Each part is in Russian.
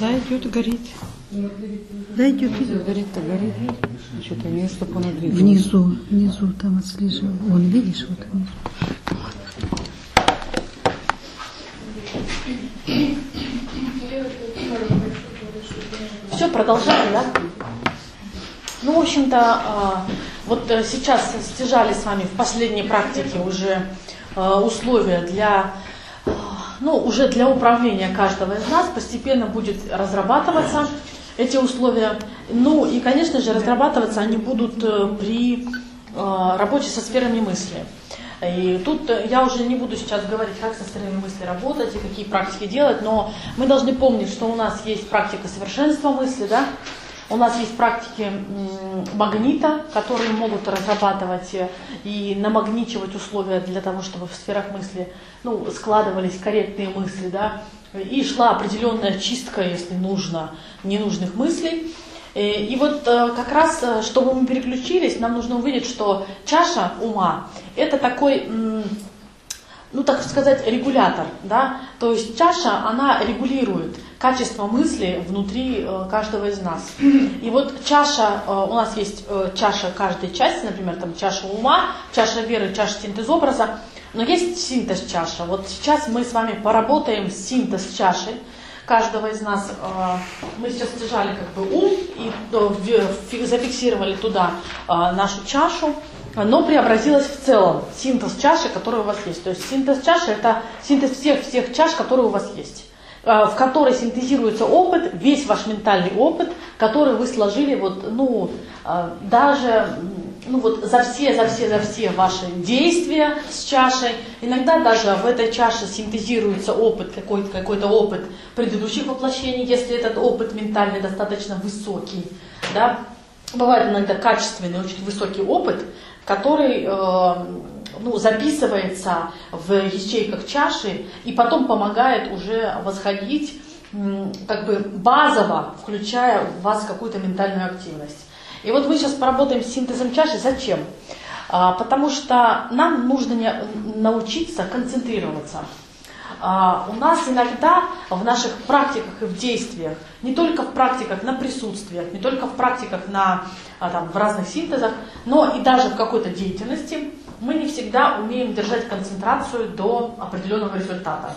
Да, идет, горит. Да, идет, идет. Горит-то горит. Что-то место понадвигалось. Внизу там отслеживал. Вон, видишь, вот внизу. Все, продолжаем, да? Ну, в общем-то, вот сейчас стяжали с вами в последней практике уже условия для, уже для управления каждого из нас. Постепенно будет разрабатываться эти условия. Ну и, конечно же, разрабатываться они будут при работе со сферами мысли. И тут я уже не буду сейчас говорить, как со сферами мысли работать и какие практики делать, но мы должны помнить, что у нас есть практика совершенства мысли, да? У нас есть практики магнита, которые могут разрабатывать и намагничивать условия для того, чтобы в сферах мысли складывались корректные мысли, да? И шла определенная чистка, если нужно, ненужных мыслей. И вот как раз, чтобы мы переключились, нам нужно увидеть, что чаша ума – это такой, так сказать, регулятор. Да? То есть чаша, она регулирует качество мысли внутри каждого из нас. И вот чаша, у нас есть чаша каждой части, например, там чаша ума, чаша веры, чаша синтез-образа, но есть синтез чаша. Вот сейчас мы с вами поработаем с синтез чашей каждого из нас. Мы сейчас стяжали ум и зафиксировали туда нашу чашу, но преобразилась в целом синтез чаши, которая у вас есть. То есть синтез чаши – это синтез всех чаш, которые у вас есть, в которой синтезируется опыт, весь ваш ментальный опыт, который вы сложили за все ваши действия с чашей. Иногда даже в этой чаше синтезируется опыт, какой-то опыт предыдущих воплощений, если этот опыт ментальный достаточно высокий. Да? Бывает иногда качественный, очень высокий опыт, который записывается в ячейках чаши и потом помогает уже восходить базово, включая в вас какую-то ментальную активность. И вот мы сейчас поработаем с синтезом чаши. Зачем? Потому что нам нужно научиться концентрироваться. У нас иногда в наших практиках и в действиях, не только в практиках на присутствиях, не только в практиках в разных синтезах, но и даже в какой-то деятельности, мы не всегда умеем держать концентрацию до определенного результата.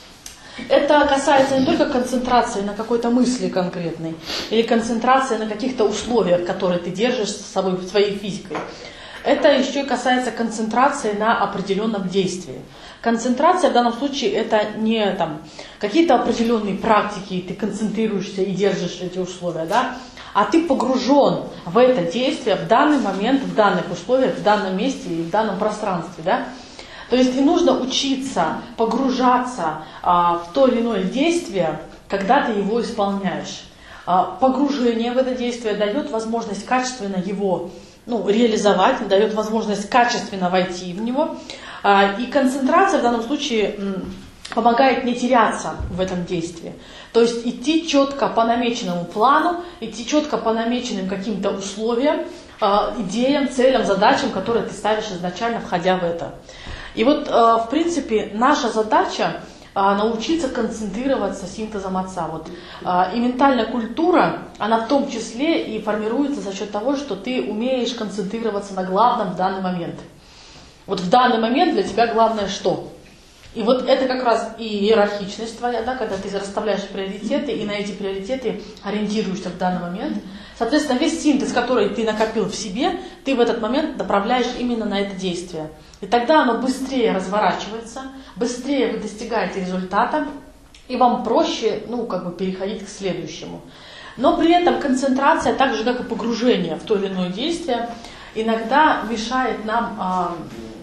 Это касается не только концентрации на какой-то мысли конкретной, или концентрации на каких-то условиях, которые ты держишь с собой, своей физикой. Это еще и касается концентрации на определенном действии. Концентрация в данном случае это не какие-то определенные практики, ты концентрируешься и держишь эти условия, да? А ты погружен в это действие в данный момент, в данных условиях, в данном месте и в данном пространстве, да? То есть и нужно учиться погружаться в то или иное действие, когда ты его исполняешь. Погружение в это действие дает возможность качественно его реализовать, дает возможность качественно войти в него. И концентрация в данном случае помогает не теряться в этом действии. То есть идти четко по намеченному плану, идти четко по намеченным каким-то условиям, идеям, целям, задачам, которые ты ставишь изначально, входя в это. И вот, в принципе, наша задача научиться концентрироваться синтезом отца. И ментальная культура, она в том числе и формируется за счет того, что ты умеешь концентрироваться на главном в данный момент. Вот в данный момент для тебя главное что? И вот это как раз и иерархичность твоя, да, когда ты расставляешь приоритеты и на эти приоритеты ориентируешься в данный момент. Соответственно, весь синтез, который ты накопил в себе, ты в этот момент направляешь именно на это действие. И тогда оно быстрее разворачивается, быстрее вы достигаете результата, и вам проще переходить к следующему. Но при этом концентрация, так же как и погружение в то или иное действие, иногда мешает нам,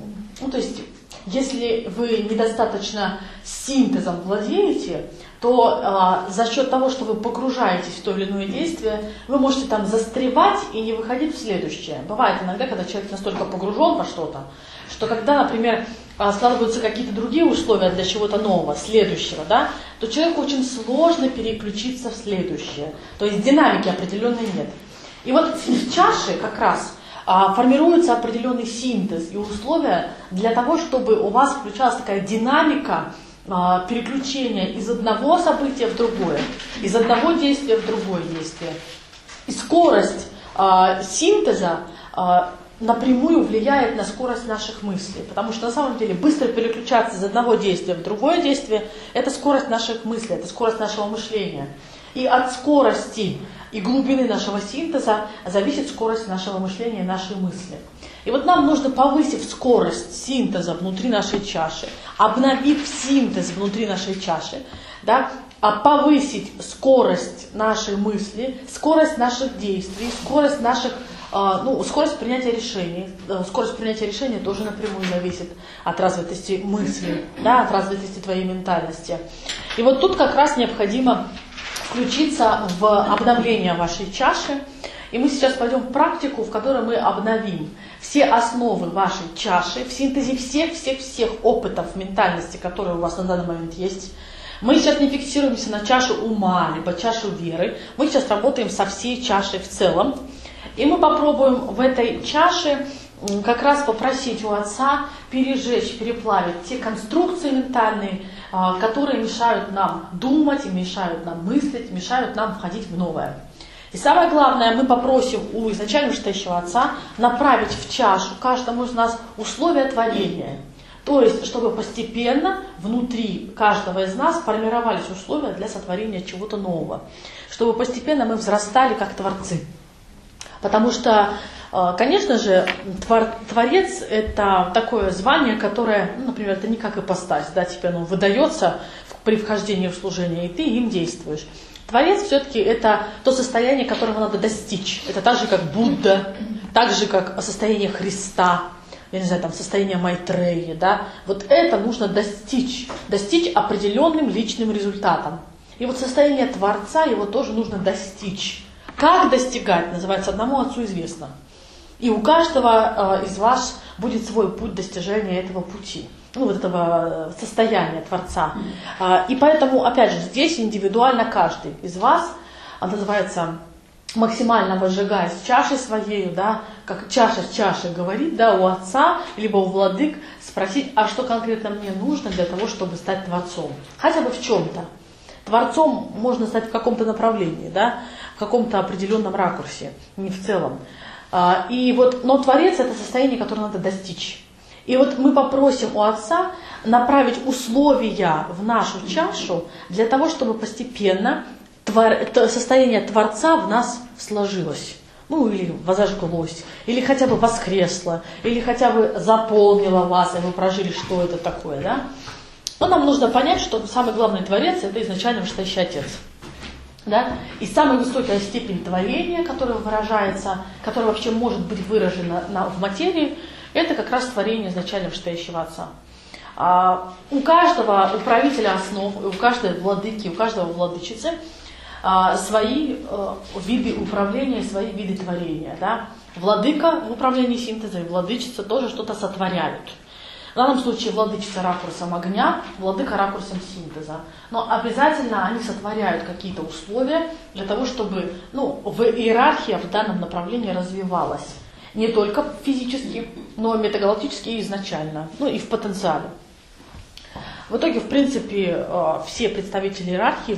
если вы недостаточно синтезом владеете, то за счет того, что вы погружаетесь в то или иное действие, вы можете там застревать и не выходить в следующее. Бывает иногда, когда человек настолько погружен во что-то, что когда, например, складываются какие-то другие условия для чего-то нового, следующего, да, то человеку очень сложно переключиться в следующее. То есть динамики определенной нет. И вот в чаше как раз формируется определенный синтез и условия для того, чтобы у вас включалась такая динамика переключение из одного события в другое, из одного действия в другое действие. И скорость синтеза напрямую влияет на скорость наших мыслей. Потому что на самом деле быстро переключаться из одного действия в другое действие – это скорость наших мыслей, это скорость нашего мышления. И от скорости и глубины нашего синтеза зависит скорость нашего мышления и нашей мысли. И вот нам нужно, повысив скорость синтеза внутри нашей чаши, обновив синтез внутри нашей чаши, да, повысить скорость нашей мысли, скорость наших действий, скорость наших, скорость принятия решений. Скорость принятия решений тоже напрямую зависит от развитости мысли, да, от развитости твоей ментальности. И вот тут как раз необходимо включиться в обновление вашей чаши. И мы сейчас пойдем в практику, в которой мы обновим все основы вашей чаши, в синтезе всех опытов ментальности, которые у вас на данный момент есть. Мы сейчас не фиксируемся на чашу ума, либо чашу веры. Мы сейчас работаем со всей чашей в целом. И мы попробуем в этой чаше как раз попросить у Отца пережечь, переплавить те конструкции ментальные, которые мешают нам думать, и мешают нам мыслить, мешают нам входить в новое. И самое главное, мы попросим у изначально вышестоящего Отца направить в чашу каждому из нас условия творения. То есть, чтобы постепенно внутри каждого из нас формировались условия для сотворения чего-то нового. Чтобы постепенно мы взрастали как творцы. Потому что, конечно же, творец – это такое звание, которое, например, это не как ипостась, да, тебе оно выдается при вхождении в служение, и ты им действуешь. Творец все-таки это то состояние, которого надо достичь. Это так же, как Будда, так же, как состояние Христа, я не знаю, там, состояние Майтреи, да. Вот это нужно достичь определенным личным результатом. И вот состояние Творца, его тоже нужно достичь. Как достигать, называется, одному Отцу известно. И у каждого из вас будет свой путь достижения этого пути. Вот этого состояния Творца. И поэтому, опять же, здесь индивидуально каждый из вас, называется, максимально возжигая с чашей своей, да, как чаша с чашей говорит, да, у Отца, либо у владык, спросить, а что конкретно мне нужно для того, чтобы стать Творцом. Хотя бы в чем-то. Творцом можно стать в каком-то направлении, да, в каком-то определенном ракурсе, не в целом. Но Творец – это состояние, которое надо достичь. И вот мы попросим у Отца направить условия в нашу чашу для того, чтобы постепенно состояние Творца в нас сложилось. Или возожглось, или хотя бы воскресло, или хотя бы заполнило вас, и вы прожили, что это такое, да? Но нам нужно понять, что самый главный Творец – это изначально вышестоящий Отец. Да? И самая высокая степень творения, которая выражается, которая вообще может быть выражена в материи, это как раз творение изначально вышестоящего Отца. У каждого управителя основ, у каждой владыки, у каждого владычицы свои виды управления, свои виды творения. Да? Владыка в управлении синтеза и владычица тоже что-то сотворяют. В данном случае владычица ракурсом огня, владыка ракурсом синтеза. Но обязательно они сотворяют какие-то условия для того, чтобы в иерархия в данном направлении развивалась. Не только физически, но и метагалактически и изначально, и в потенциале. В итоге, в принципе, все представители иерархии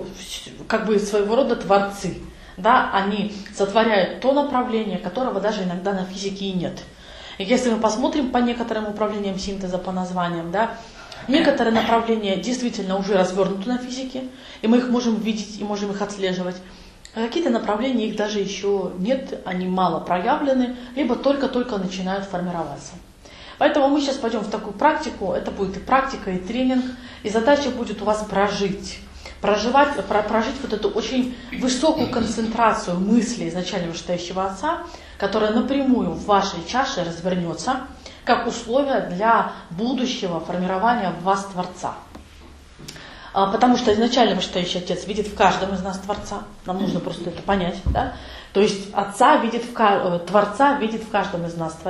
своего рода творцы. Да? Они сотворяют то направление, которого даже иногда на физике и нет. И если мы посмотрим по некоторым управлениям синтеза, по названиям, да, некоторые направления действительно уже развернуты на физике, и мы их можем видеть и можем их отслеживать. А какие-то направления их даже еще нет, они мало проявлены, либо только-только начинают формироваться. Поэтому мы сейчас пойдем в такую практику, это будет и практика, и тренинг, и задача будет у вас прожить вот эту очень высокую концентрацию мыслей изначально вышестоящего Отца, которая напрямую в вашей чаше развернется, как условие для будущего формирования в вас Творца. Потому что изначально вышестоящий Отец видит в каждом из нас Творца. Нам нужно просто это понять. Да? То есть Творца видит в каждом из нас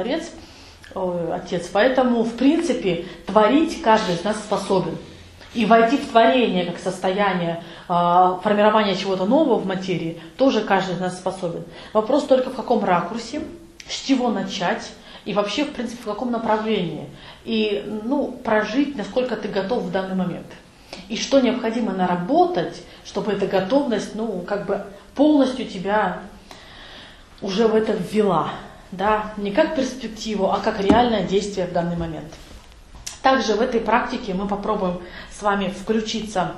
Отец. Поэтому, в принципе, творить каждый из нас способен. И войти в творение как состояние формирования чего-то нового в материи тоже каждый из нас способен. Вопрос только в каком ракурсе, с чего начать и вообще, в принципе, в каком направлении, и прожить, насколько ты готов в данный момент. И что необходимо наработать, чтобы эта готовность полностью тебя уже в это ввела. Да? Не как перспективу, а как реальное действие в данный момент. Также в этой практике мы попробуем с вами включиться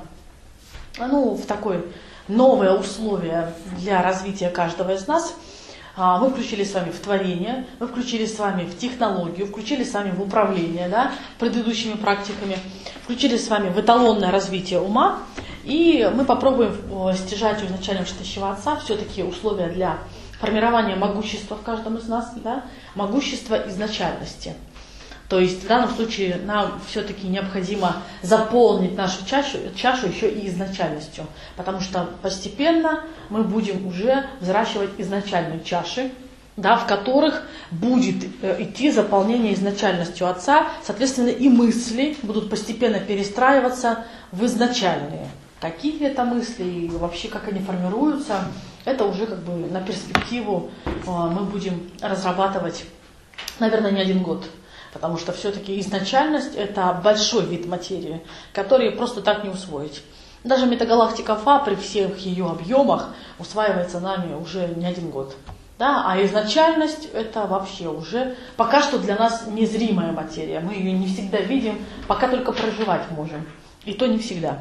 в такое новое условие для развития каждого из нас. Мы включили с вами в творение, мы включили с вами в технологию, включили с вами в управление, да, предыдущими практиками, включили с вами в эталонное развитие ума, и мы попробуем стяжать у изначального читающего Отца все-таки условия для формирования могущества в каждом из нас, да, могущества изначальности. То есть в данном случае нам все-таки необходимо заполнить нашу чашу еще и изначальностью, потому что постепенно мы будем уже взращивать изначальные чаши, да, в которых будет идти заполнение изначальностью Отца, соответственно и мысли будут постепенно перестраиваться в изначальные. Какие это мысли и вообще как они формируются, это уже на перспективу мы будем разрабатывать, наверное, не 1 год. Потому что все-таки изначальность – это большой вид материи, который просто так не усвоить. Даже метагалактика Фа при всех ее объемах усваивается нами уже не 1 год. Да? А изначальность – это вообще уже пока что для нас незримая материя. Мы ее не всегда видим, пока только проживать можем. И то не всегда.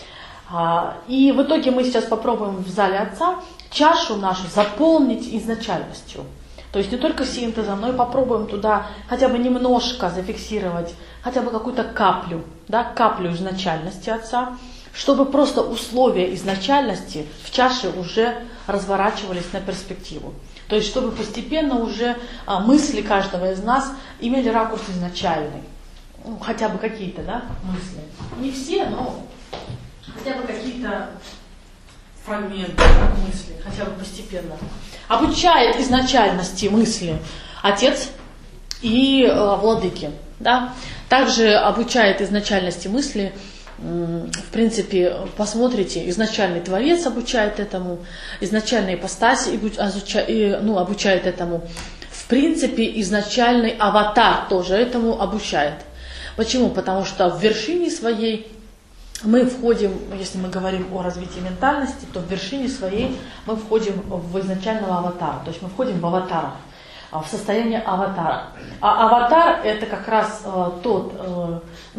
И в итоге мы сейчас попробуем в зале Отца чашу нашу заполнить изначальностью. То есть не только синтезом, но и попробуем туда хотя бы немножко зафиксировать, хотя бы какую-то каплю, да, каплю изначальности Отца, чтобы просто условия изначальности в чаше уже разворачивались на перспективу. То есть чтобы постепенно уже мысли каждого из нас имели ракурс изначальный. Хотя бы какие-то, да, мысли. Не все, но хотя бы какие-то фрагменты мысли, хотя бы постепенно. Обучает изначальности мысли Отец и Владыки. Да? Также обучает изначальности мысли, в принципе, посмотрите, изначальный Творец обучает этому, изначальная ипостась обучает этому. В принципе, изначальный аватар тоже этому обучает. Почему? Потому что в вершине своей мы входим, если мы говорим о развитии ментальности, то в вершине своей мы входим в изначального аватара. То есть мы входим в аватара, в состояние аватара. А аватар это как раз то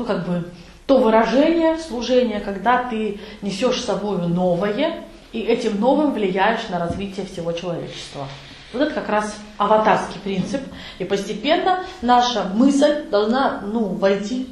выражение, служение, когда ты несешь с собой новое, и этим новым влияешь на развитие всего человечества. Вот это как раз аватарский принцип. И постепенно наша мысль должна войти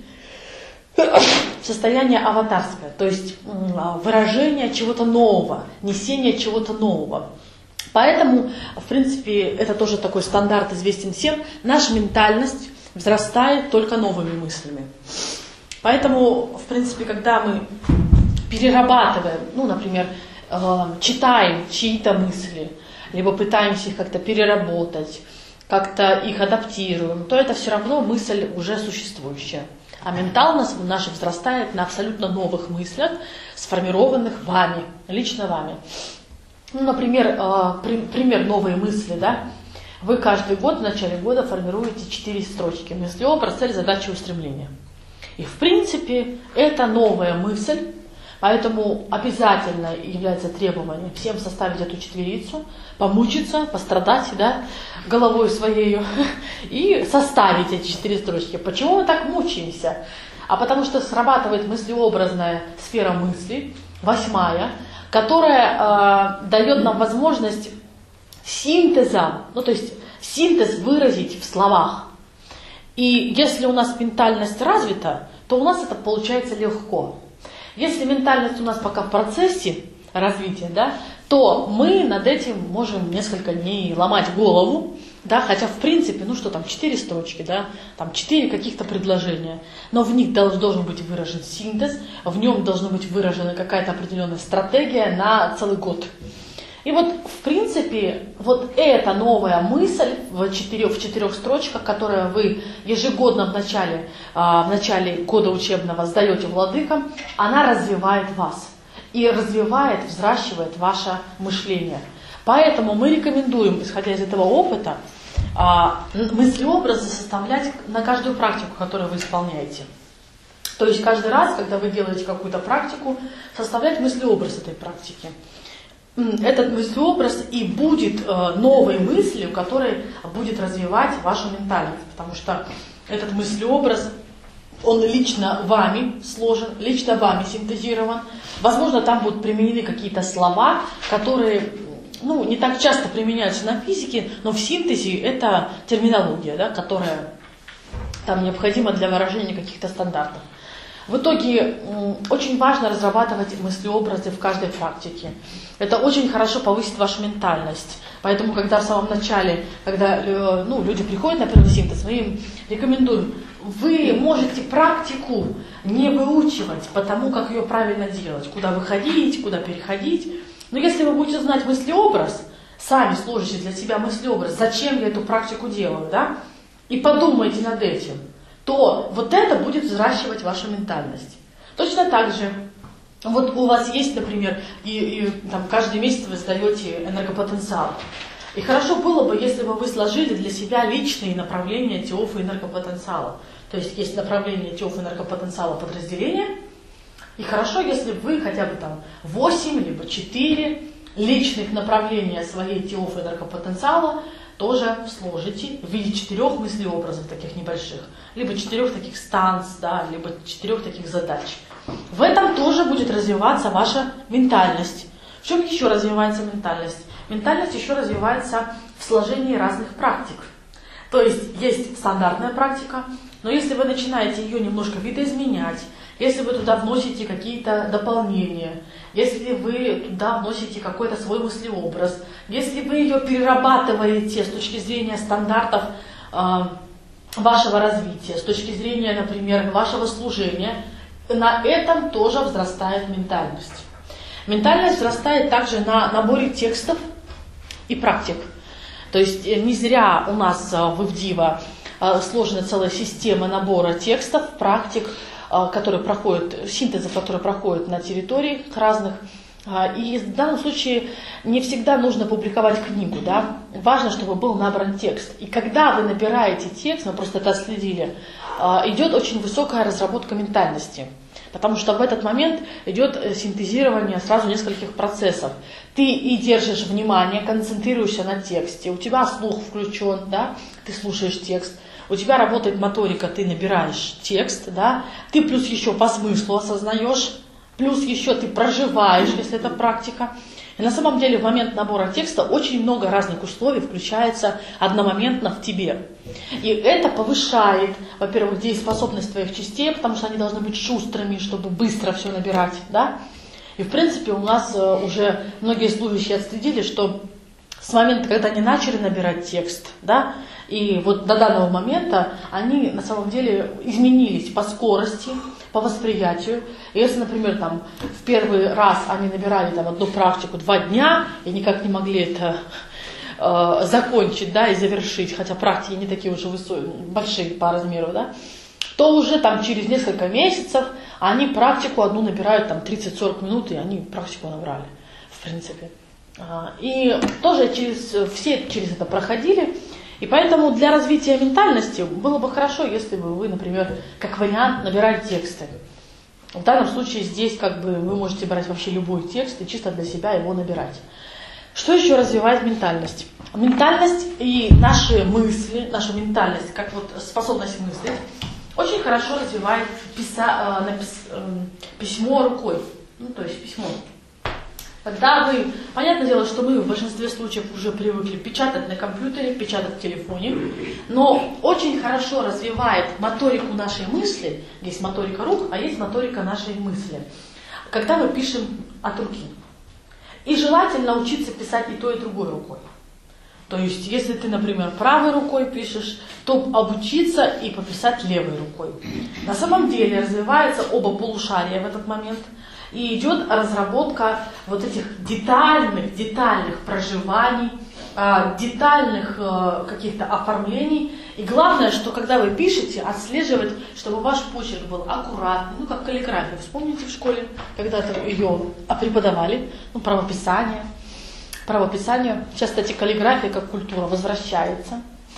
в состояние аватарское, то есть выражение чего-то нового, несение чего-то нового. Поэтому, в принципе, это тоже такой стандарт, известен всем, наша ментальность взрастает только новыми мыслями. Поэтому, в принципе, когда мы перерабатываем, например, читаем чьи-то мысли, либо пытаемся их как-то переработать, как-то их адаптируем, то это все равно мысль уже существующая. А ментальность наша взрастает на абсолютно новых мыслях, сформированных вами, лично вами. Например, пример новые мысли, да? Вы каждый год в начале года формируете 4 строчки: мыслеобраз, цель, задача, устремление. И в принципе это новая мысль, поэтому обязательно является требованием всем составить эту 4, помучиться, пострадать, да, головой своей и составить эти 4 строчки. Почему мы так мучаемся? А потому что срабатывает мыслеобразная сфера мысли, 8-я, которая дает нам возможность синтеза, то есть синтез выразить в словах. И если у нас ментальность развита, то у нас это получается легко. Если ментальность у нас пока в процессе развития, да, то мы над этим можем несколько дней ломать голову, да, хотя в принципе, 4 строчки, да, 4 каких-то предложения, но в них должен быть выражен синтез, в нем должна быть выражена какая-то определенная стратегия на целый год. И в принципе, эта новая мысль в 4 строчках, которую вы ежегодно в начале года учебного сдаете владыкам, она развивает вас и развивает, взращивает ваше мышление. Поэтому мы рекомендуем, исходя из этого опыта, мыслеобразы составлять на каждую практику, которую вы исполняете. То есть каждый раз, когда вы делаете какую-то практику, составлять мыслеобраз этой практики. Этот мыслеобраз и будет новой мыслью, которая будет развивать вашу ментальность. Потому что этот мыслеобраз, он лично вами сложен, лично вами синтезирован. Возможно, там будут применены какие-то слова, которые не так часто применяются на физике, но в синтезе это терминология, да, которая там необходима для выражения каких-то стандартов. В итоге очень важно разрабатывать мыслеобразы в каждой практике. Это очень хорошо повысит вашу ментальность. Поэтому, когда в самом начале, когда люди приходят на первый синтез, мы им рекомендуем, вы можете практику не выучивать по тому, как ее правильно делать, куда выходить, куда переходить. Но если вы будете знать мыслеобраз, сами сложите для себя мыслеобраз, зачем я эту практику делаю, да, и подумайте над этим, то вот это будет взращивать вашу ментальность. Точно так же, вот у вас есть, например, там каждый месяц вы сдаете энергопотенциал. И хорошо было бы, если бы вы сложили для себя личные направления ТИОФ и энергопотенциала. То есть есть направление ТИОФ и энергопотенциала подразделения. И хорошо, если вы хотя бы там 8 либо 4 личных направления своей ТИОФ и энергопотенциала тоже сложите в виде 4 мыслеобразов таких небольших, либо 4 таких станц, да, либо 4 таких задач. В этом тоже будет развиваться ваша ментальность. В чем еще развивается ментальность? Ментальность еще развивается в сложении разных практик. То есть стандартная практика, но если вы начинаете ее немножко видоизменять, если вы туда вносите какие-то дополнения, если вы туда вносите какой-то свой мыслеобраз, если вы ее перерабатываете с точки зрения стандартов вашего развития, с точки зрения, например, вашего служения, на этом тоже взрастает ментальность. Ментальность взрастает также на наборе текстов и практик. То есть не зря у нас в ИВДИВА сложена целая система набора текстов, практик, которые проходят, синтезов, которые проходят на территориях разных. И в данном случае не всегда нужно публиковать книгу, да? Важно, чтобы был набран текст. И когда вы набираете текст, мы просто это отследили, идет очень высокая разработка ментальности. Потому что в этот момент идет синтезирование сразу нескольких процессов. Ты и держишь внимание, концентрируешься на тексте, у тебя слух включен, да? Ты слушаешь текст. У тебя работает моторика, ты набираешь текст, да, ты плюс еще по смыслу осознаешь, плюс еще ты проживаешь, если это практика. И на самом деле в момент набора текста очень много разных условий включается одномоментно в тебе. И это повышает, во-первых, дееспособность твоих частей, потому что они должны быть шустрыми, чтобы быстро все набирать, да. И в принципе у нас уже многие служащие отследили, что с момента, когда они начали набирать текст, да, и вот до данного момента они на самом деле изменились по скорости, по восприятию. И если, например, там, в первый раз они набирали там, одну практику 2 дня и никак не могли это закончить, да, и завершить, хотя практики не такие уже большие по размеру, да, то уже там через несколько месяцев они практику одну набирают там 30-40 минут, и они практику набрали, в принципе. И тоже все через это проходили. И поэтому для развития ментальности было бы хорошо, если бы вы, например, как вариант набирали тексты. В данном случае здесь как бы вы можете брать вообще любой текст и чисто для себя его набирать. Что еще развивает ментальность? Ментальность и наши мысли, наша ментальность, как вот способность мыслить, очень хорошо развивает письмо рукой. То есть письмо. Когда вы, понятное дело, что мы в большинстве случаев уже привыкли печатать на компьютере, печатать в телефоне, но очень хорошо развивает моторику нашей мысли, есть моторика рук, а есть моторика нашей мысли, когда мы пишем от руки. И желательно учиться писать и той, и другой рукой. То есть, если ты, например, правой рукой пишешь, то обучиться и пописать левой рукой. На самом деле развиваются оба полушария в этот момент. И идет разработка вот этих детальных проживаний, детальных каких-то оформлений. И главное, что когда вы пишете, отслеживать, чтобы ваш почерк был аккуратный, как каллиграфия. Вспомните в школе, когда-то ее преподавали, правописание. Сейчас, кстати, каллиграфия как культура возвращается.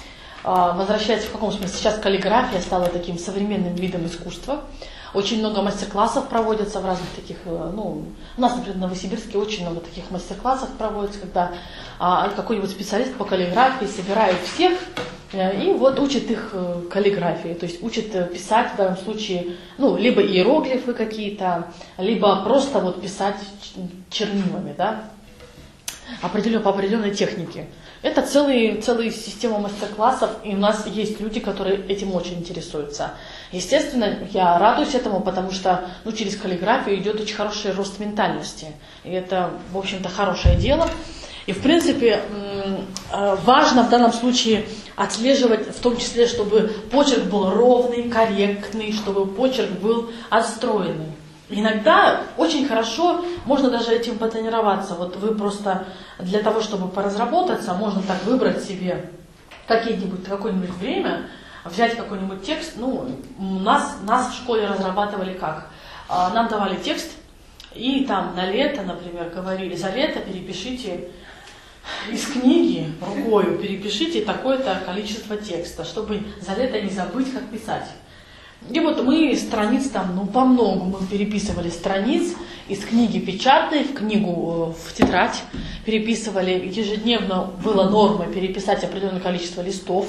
возвращается в каком смысле? Сейчас каллиграфия стала таким современным видом искусства. Очень много мастер-классов проводятся в разных таких, у нас, например, в Новосибирске очень много таких мастер-классов проводится, когда какой-нибудь специалист по каллиграфии собирает всех и вот учит их каллиграфии, то есть учит писать в данном случае, либо иероглифы какие-то, либо просто вот писать чернилами, да, по определенной технике. Это целая система мастер-классов, и у нас есть люди, которые этим очень интересуются. Естественно, я радуюсь этому, потому что через каллиграфию идет очень хороший рост ментальности. И это, в общем-то, хорошее дело. И, в принципе, важно в данном случае отслеживать, в том числе, чтобы почерк был ровный, корректный, чтобы почерк был отстроенный. Иногда очень хорошо, можно даже этим потренироваться. Вот вы просто для того, чтобы поразработаться, можно так выбрать себе какое-нибудь время, взять какой-нибудь текст. Нас в школе разрабатывали как? Нам давали текст, и там на лето, например, говорили, за лето перепишите из книги рукою, перепишите такое-то количество текста, чтобы за лето не забыть, как писать. И вот мы страниц там, по многу мы переписывали страниц из книги печатной в тетрадь, переписывали, ежедневно было нормой переписать определенное количество листов.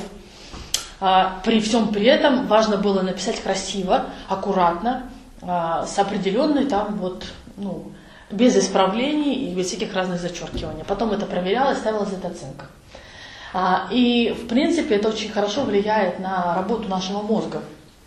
При всем при этом важно было написать красиво, аккуратно, с определенной там без исправлений и без всяких разных зачеркиваний. Потом это проверялось, ставилась эта оценка. И в принципе это очень хорошо влияет на работу нашего мозга.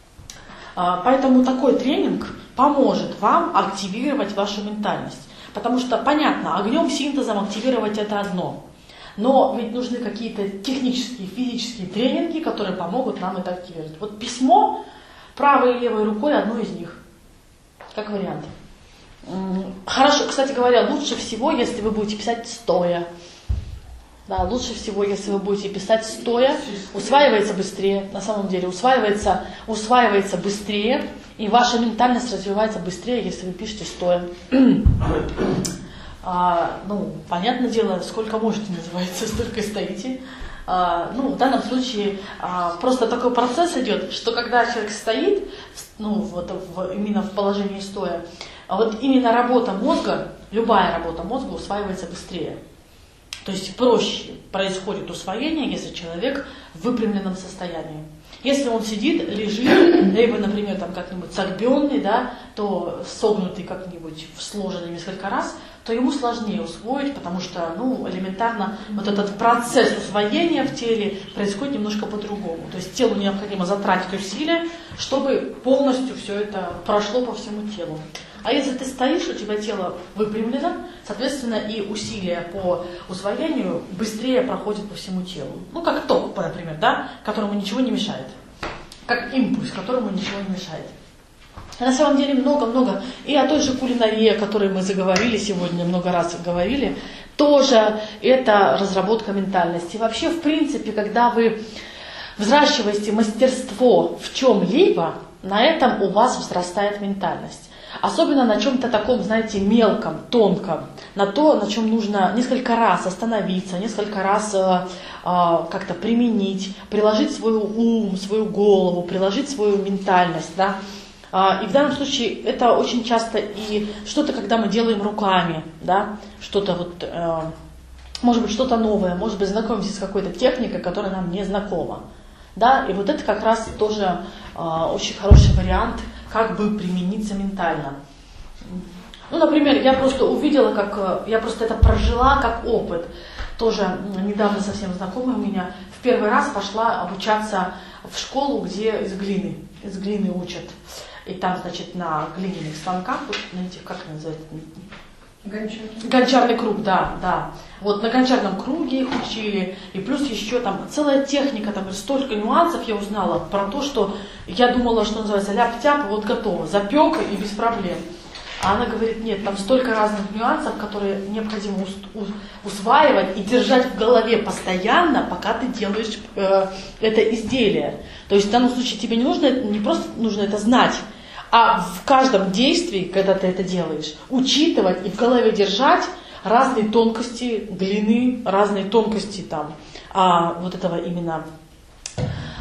Поэтому такой тренинг поможет вам активировать вашу ментальность. Потому что, понятно, огнем, синтезом активировать это одно. Но ведь нужны какие-то технические, физические тренинги, которые помогут нам это активировать. Вот письмо правой и левой рукой одно из них, как вариант. Хорошо, кстати говоря, лучше всего, если вы будете писать стоя. Да, лучше всего, если вы будете писать стоя, усваивается быстрее, на самом деле усваивается быстрее, и ваша ментальность развивается быстрее, если вы пишете стоя. Понятное дело, сколько можете, называется, столько и стоите. В данном случае просто такой процесс идет, что когда человек стоит, именно в положении стоя, вот именно работа мозга, любая работа мозга усваивается быстрее. То есть проще происходит усвоение, если человек в выпрямленном состоянии. Если он сидит, лежит, либо, например, там как-нибудь согбенный, да, то согнутый как-нибудь, сложенный несколько раз, то ему сложнее усвоить, потому что элементарно вот этот процесс усвоения в теле происходит немножко по-другому. То есть телу необходимо затратить усилия, чтобы полностью все это прошло по всему телу. А если ты стоишь, у тебя тело выпрямлено, соответственно, и усилия по усвоению быстрее проходят по всему телу. Как ток, например, да, которому ничего не мешает. Как импульс, которому ничего не мешает. И на самом деле много-много. И о той же кулинарии, о которой мы заговорили сегодня, много раз говорили, тоже это разработка ментальности. Вообще, в принципе, когда вы взращиваете мастерство в чем-либо, на этом у вас взрастает ментальность. Особенно на чем-то таком, знаете, мелком, тонком, на то, на чем нужно несколько раз остановиться, несколько раз как-то применить, приложить свой ум, свою голову, приложить свою ментальность, да. И в данном случае это очень часто и что-то, когда мы делаем руками, да, что-то может быть, что-то новое, может быть, знакомимся с какой-то техникой, которая нам не знакома. Да, и вот это как раз тоже очень хороший вариант, как бы примениться ментально. Например, я просто увидела, я просто это прожила как опыт. Тоже недавно совсем знакомая у меня в первый раз пошла обучаться в школу, где из глины учат. И там, значит, на глиняных станках, как это называется? Гончарный круг, да. Вот на гончарном круге их учили, и плюс еще там целая техника, там столько нюансов я узнала про то, что я думала, что называется ляп-тяп, вот готово, запек и без проблем. А она говорит, нет, там столько разных нюансов, которые необходимо усваивать и держать в голове постоянно, пока ты делаешь это изделие. То есть в данном случае тебе не просто нужно это знать, а в каждом действии, когда ты это делаешь, учитывать и в голове держать разные тонкости глины, разные тонкости там, вот этого именно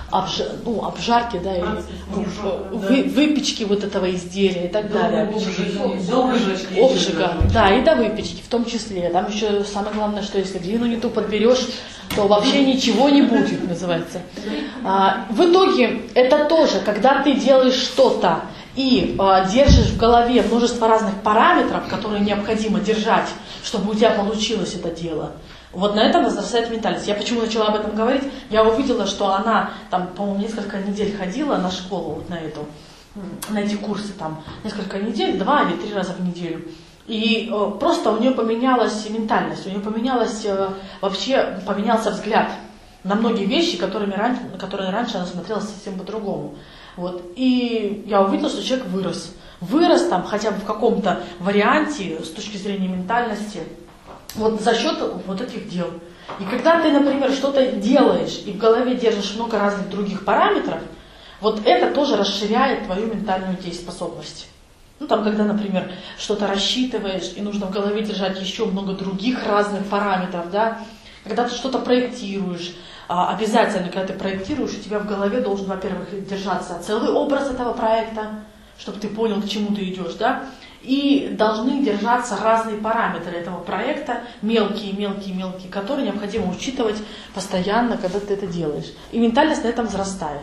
обжарки, да, или выпечки вот этого изделия и так далее. Обжига, да, и до выпечки в том числе. Там еще самое главное, что если глину не ту подберешь, то вообще ничего не будет, называется. В итоге это тоже, когда ты делаешь что-то и держишь в голове множество разных параметров, которые необходимо держать, чтобы у тебя получилось это дело. Вот на этом возрастает ментальность. Я почему начала об этом говорить? Я увидела, что она там, по-моему, несколько недель ходила на школу, вот на эти курсы там, несколько недель, 2 или 3 раза в неделю. И просто у нее поменялась ментальность, у нее поменялся взгляд на многие вещи, на которые раньше она смотрела совсем по-другому. Вот. И я увидела, что человек вырос. Вырос там хотя бы в каком-то варианте с точки зрения ментальности, вот за счет вот этих дел. И когда ты, например, что-то делаешь и в голове держишь много разных других параметров, вот это тоже расширяет твою ментальную дееспособность. Ну, там, когда, например, что-то рассчитываешь, и нужно в голове держать еще много других разных параметров, да, когда ты что-то проектируешь, обязательно, когда ты проектируешь, у тебя в голове должен, во-первых, держаться целый образ этого проекта, чтобы ты понял, к чему ты идешь, да, и должны держаться разные параметры этого проекта, мелкие, которые необходимо учитывать постоянно, когда ты это делаешь. И ментальность на этом возрастает.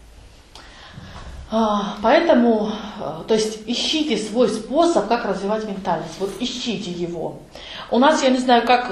Поэтому, то есть ищите свой способ, как развивать ментальность. Вот ищите его. У нас, я не знаю, как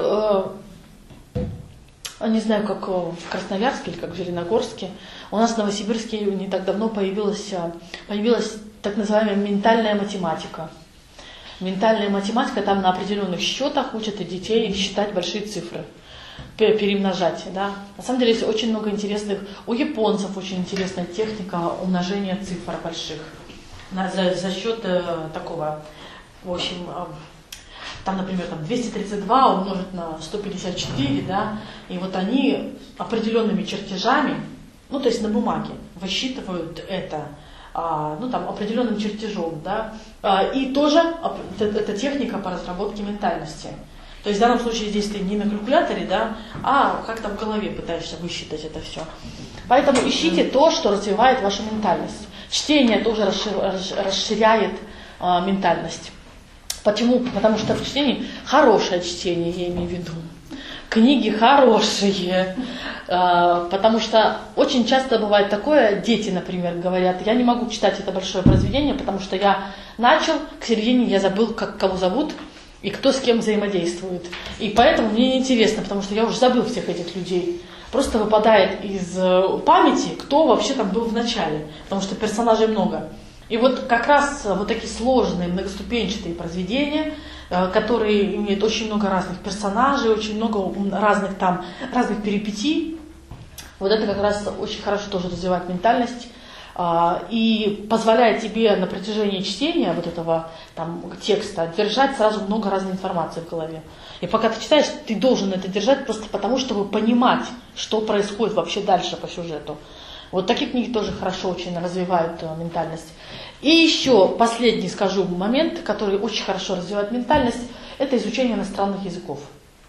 в Красноярске или как в Зеленогорске, у нас в Новосибирске не так давно появилась так называемая ментальная математика. Ментальная математика, там на определенных счетах учат детей считать большие цифры, перемножать. Да? На самом деле есть очень много интересных, у японцев очень интересная техника умножения цифр больших за счет такого, в общем, там, например, 232 умножить на 154, да, и вот они определенными чертежами, ну, то есть на бумаге, высчитывают это, определенным чертежом, да, и тоже это техника по разработке ментальности. То есть в данном случае здесь ты не на калькуляторе, да, а как-то в голове пытаешься высчитать это все. Поэтому ищите то, что развивает вашу ментальность. Чтение тоже расширяет ментальность. Почему? Потому что в чтении, хорошее чтение, я имею в виду, книги хорошие, потому что очень часто бывает такое, дети, например, говорят, я не могу читать это большое произведение, потому что я начал, к середине я забыл, кого зовут и кто с кем взаимодействует. И поэтому мне неинтересно, потому что я уже забыл всех этих людей. Просто выпадает из памяти, кто вообще там был в начале, потому что персонажей много. И вот как раз вот такие сложные, многоступенчатые произведения, которые имеют очень много разных персонажей, очень много разных перипетий, вот это как раз очень хорошо тоже развивает ментальность и позволяет тебе на протяжении чтения вот этого там текста держать сразу много разной информации в голове. И пока ты читаешь, ты должен это держать просто потому, чтобы понимать, что происходит вообще дальше по сюжету. Вот такие книги тоже хорошо очень развивают ментальность. И еще последний скажу момент, который очень хорошо развивает ментальность, это изучение иностранных языков.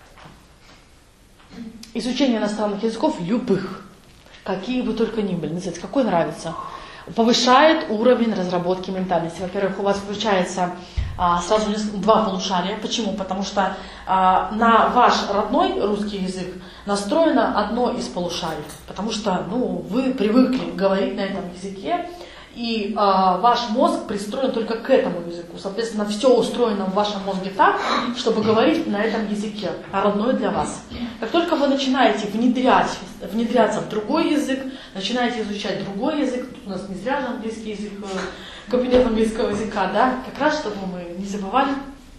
Изучение иностранных языков любых, какие бы только ни были, называется, какой нравится, повышает уровень разработки ментальности. Во-первых, у вас включается сразу 2 полушария. Почему? Потому что на ваш родной русский язык настроено одно из полушарий. Потому что вы привыкли говорить на этом языке, и ваш мозг пристроен только к этому языку. Соответственно, все устроено в вашем мозге так, чтобы говорить на этом языке, родной для вас. Как только вы начинаете внедряться в другой язык, начинаете изучать другой язык, тут у нас не зря же английский язык, кабинет английского языка, да, как раз, чтобы мы не забывали,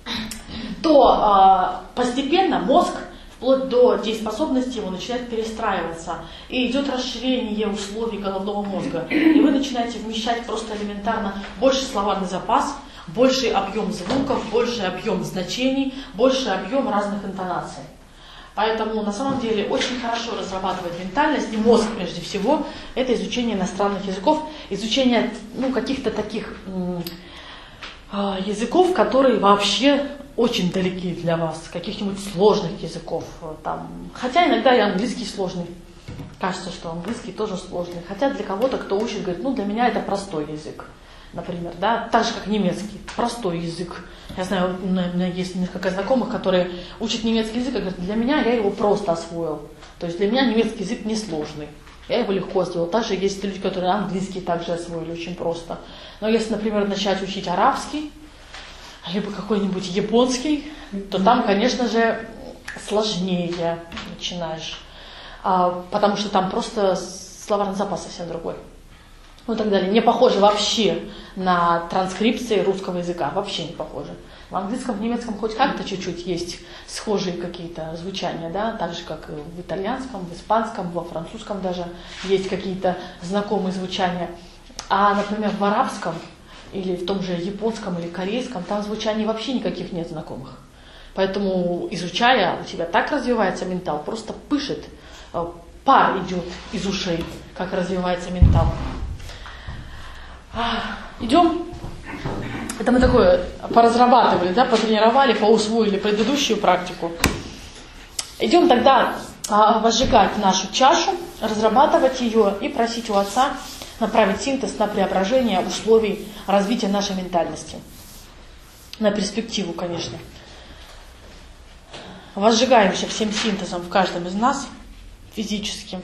то постепенно мозг, вплоть до дееспособности его начинает перестраиваться. И идет расширение условий головного мозга. И вы начинаете вмещать просто элементарно больше словарный запас, больший объем звуков, больший объем значений, больший объем разных интонаций. Поэтому на самом деле очень хорошо разрабатывает ментальность, и мозг прежде всего, это изучение иностранных языков, изучение каких-то таких языков, которые вообще очень далеки для вас, каких-нибудь сложных языков. Хотя иногда и английский сложный. Кажется, что английский тоже сложный. Хотя для кого-то, кто учит, говорит, ну для меня это простой язык. Например, да, так же, как немецкий, простой язык. Я знаю, у меня есть несколько знакомых, которые учат немецкий язык, и говорят, для меня я его просто освоил. То есть для меня немецкий язык несложный. Я его легко освоил. Также есть люди, которые английский также освоили очень просто. Но если, например, начать учить арабский, либо какой-нибудь японский, то там, конечно же, сложнее начинаешь. Потому что там просто словарный запас совсем другой. Ну и так далее. Не похоже вообще на транскрипции русского языка. Вообще не похоже. В английском, в немецком хоть как-то чуть-чуть есть схожие какие-то звучания, да, так же, как и в итальянском, в испанском, во французском даже есть какие-то знакомые звучания. А, например, в арабском или в том же японском или корейском, там звучаний вообще никаких нет знакомых. Поэтому, изучая, у тебя так развивается ментал, просто пышет, пар идет из ушей, как развивается ментал. Идем. Это мы такое поразрабатывали, да, потренировали, поусвоили предыдущую практику. Идем тогда возжигать нашу чашу, разрабатывать ее и просить у Отца направить синтез на преображение условий развития нашей ментальности. На перспективу, конечно. Возжигаемся всем синтезом в каждом из нас физически.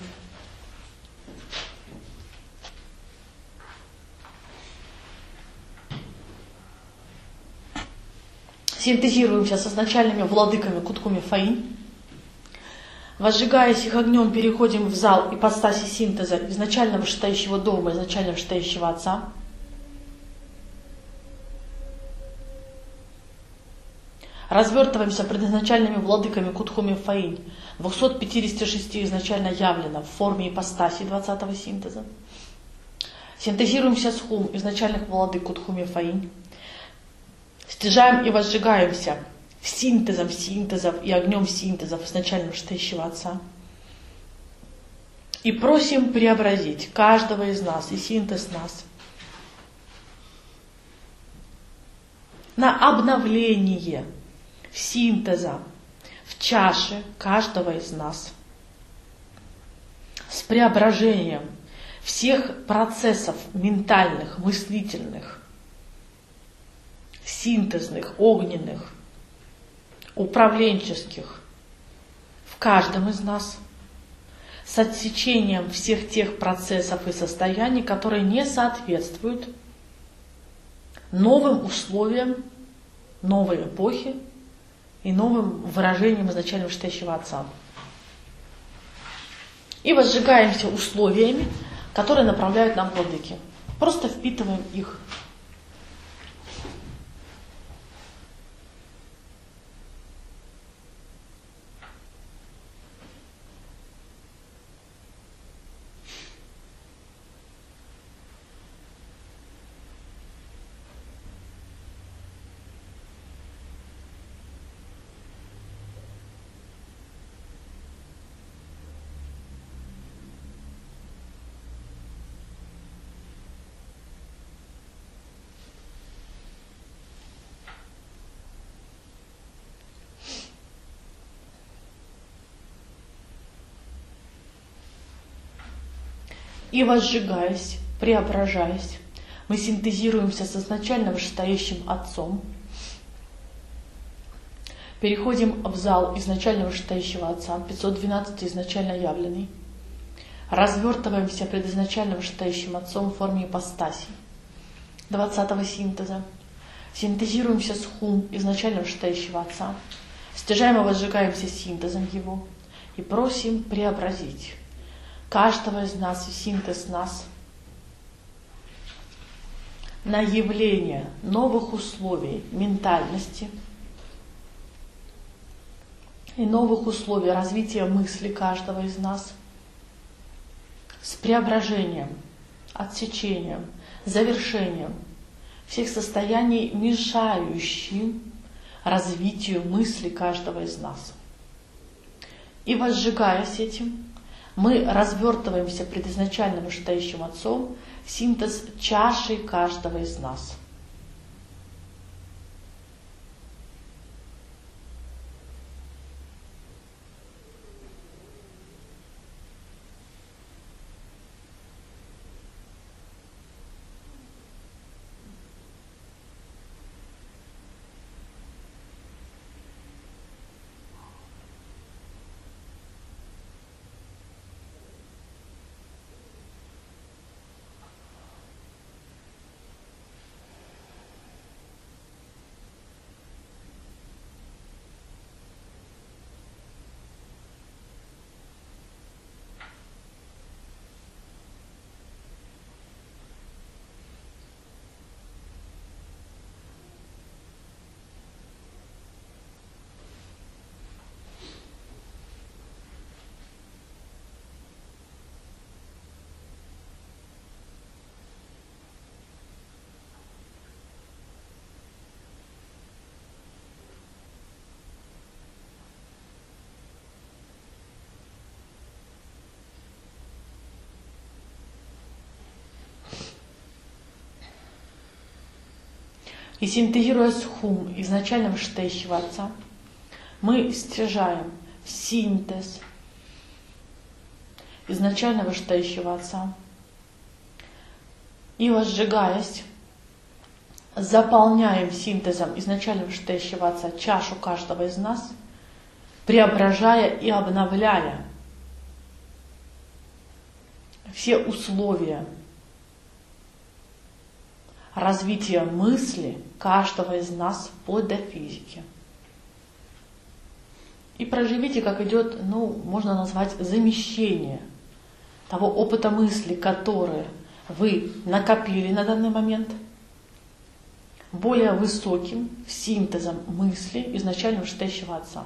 Синтезируемся с изначальными владыками Кутхуми Фаинь. Возжигаясь их огнем, переходим в зал ипостаси синтеза изначального вышестоящего дома, изначально вышестоящего Отца. Развертываемся пред изначальными владыками Кутхуми Фаинь, 256 изначально явлено в форме ипостаси 20-го синтеза. Синтезируемся с хум изначальных владык Кутхуми Фаинь. Стяжаем и возжигаемся синтезом синтезов и огнем синтезов изначально вышестоящего Отца. И просим преобразить каждого из нас и синтез нас на обновление синтеза в чаше каждого из нас с преображением всех процессов ментальных, мыслительных, синтезных, огненных, управленческих в каждом из нас, с отсечением всех тех процессов и состояний, которые не соответствуют новым условиям новой эпохи и новым выражениям изначально вышестоящего Отца. И возжигаемся условиями, которые направляют нам владыки. Просто впитываем их. И возжигаясь, преображаясь, мы синтезируемся с изначально вышестоящим Отцом, переходим в зал изначально вышестоящего Отца, 512 изначально явленный, развертываемся пред изначально вышестоящим Отцом в форме ипостаси 20-го синтеза, синтезируемся с хум изначально вышестоящего Отца, стяжаем и возжигаемся синтезом его и просим преобразить каждого из нас и синтез нас на явление новых условий ментальности и новых условий развития мысли каждого из нас с преображением, отсечением, завершением всех состояний, мешающих развитию мысли каждого из нас. И возжигаясь этим, мы развертываемся пред изначальным вышестоящим Отцом в синтез чаши каждого из нас. И синтезируя схум изначального штещеваца, мы стяжаем синтез изначального штещеваца и, возжигаясь, заполняем синтезом изначального штещеваца чашу каждого из нас, преображая и обновляя все условия развития мысли каждого из нас вплоть до физики. И проживите, как идет, можно назвать замещение того опыта мысли, который вы накопили на данный момент, более высоким синтезом мысли изначального штещего отца.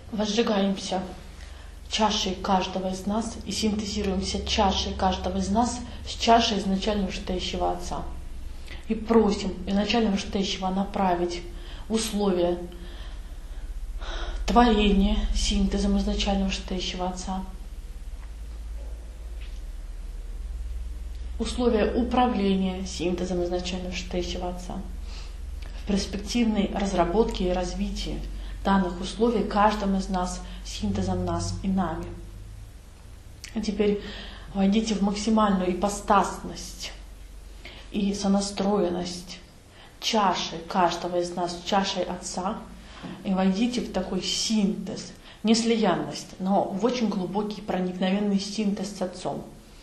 возжигаемся чашей каждого из нас и синтезируемся чашей каждого из нас с чашей изначально вышестоящего Отца. И просим изначально вышестоящего направить условия творения синтезом изначально вышестоящего Отца, условия управления синтезом изначально вышестоящего Отца, в перспективной разработке и развитии данных условий каждым из нас, синтезом нас и нами. А теперь войдите в максимальную ипостасность и сонастроенность чаши каждого из нас, чашей Отца, и войдите в такой синтез, не слиянность, но в очень глубокий проникновенный синтез с Отцом.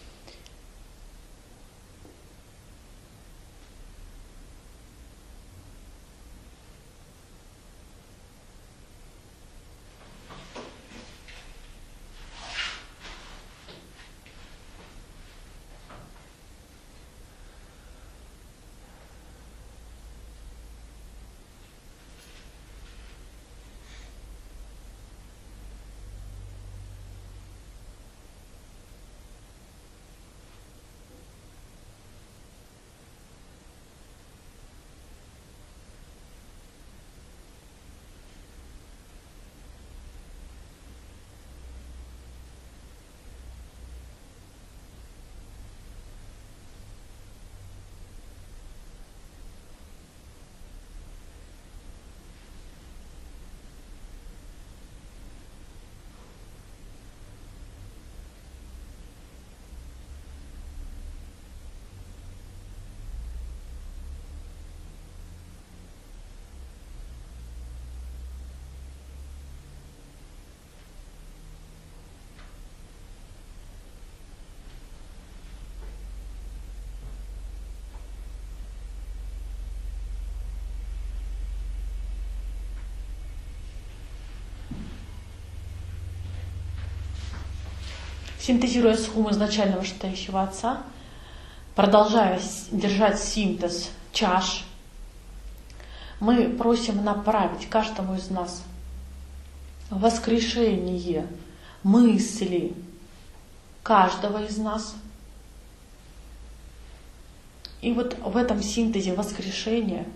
Синтезируя схему изначально вышестоящего Отца, продолжая держать синтез чаш, мы просим направить каждому из нас воскрешение мысли каждого из нас. И вот в этом синтезе воскрешения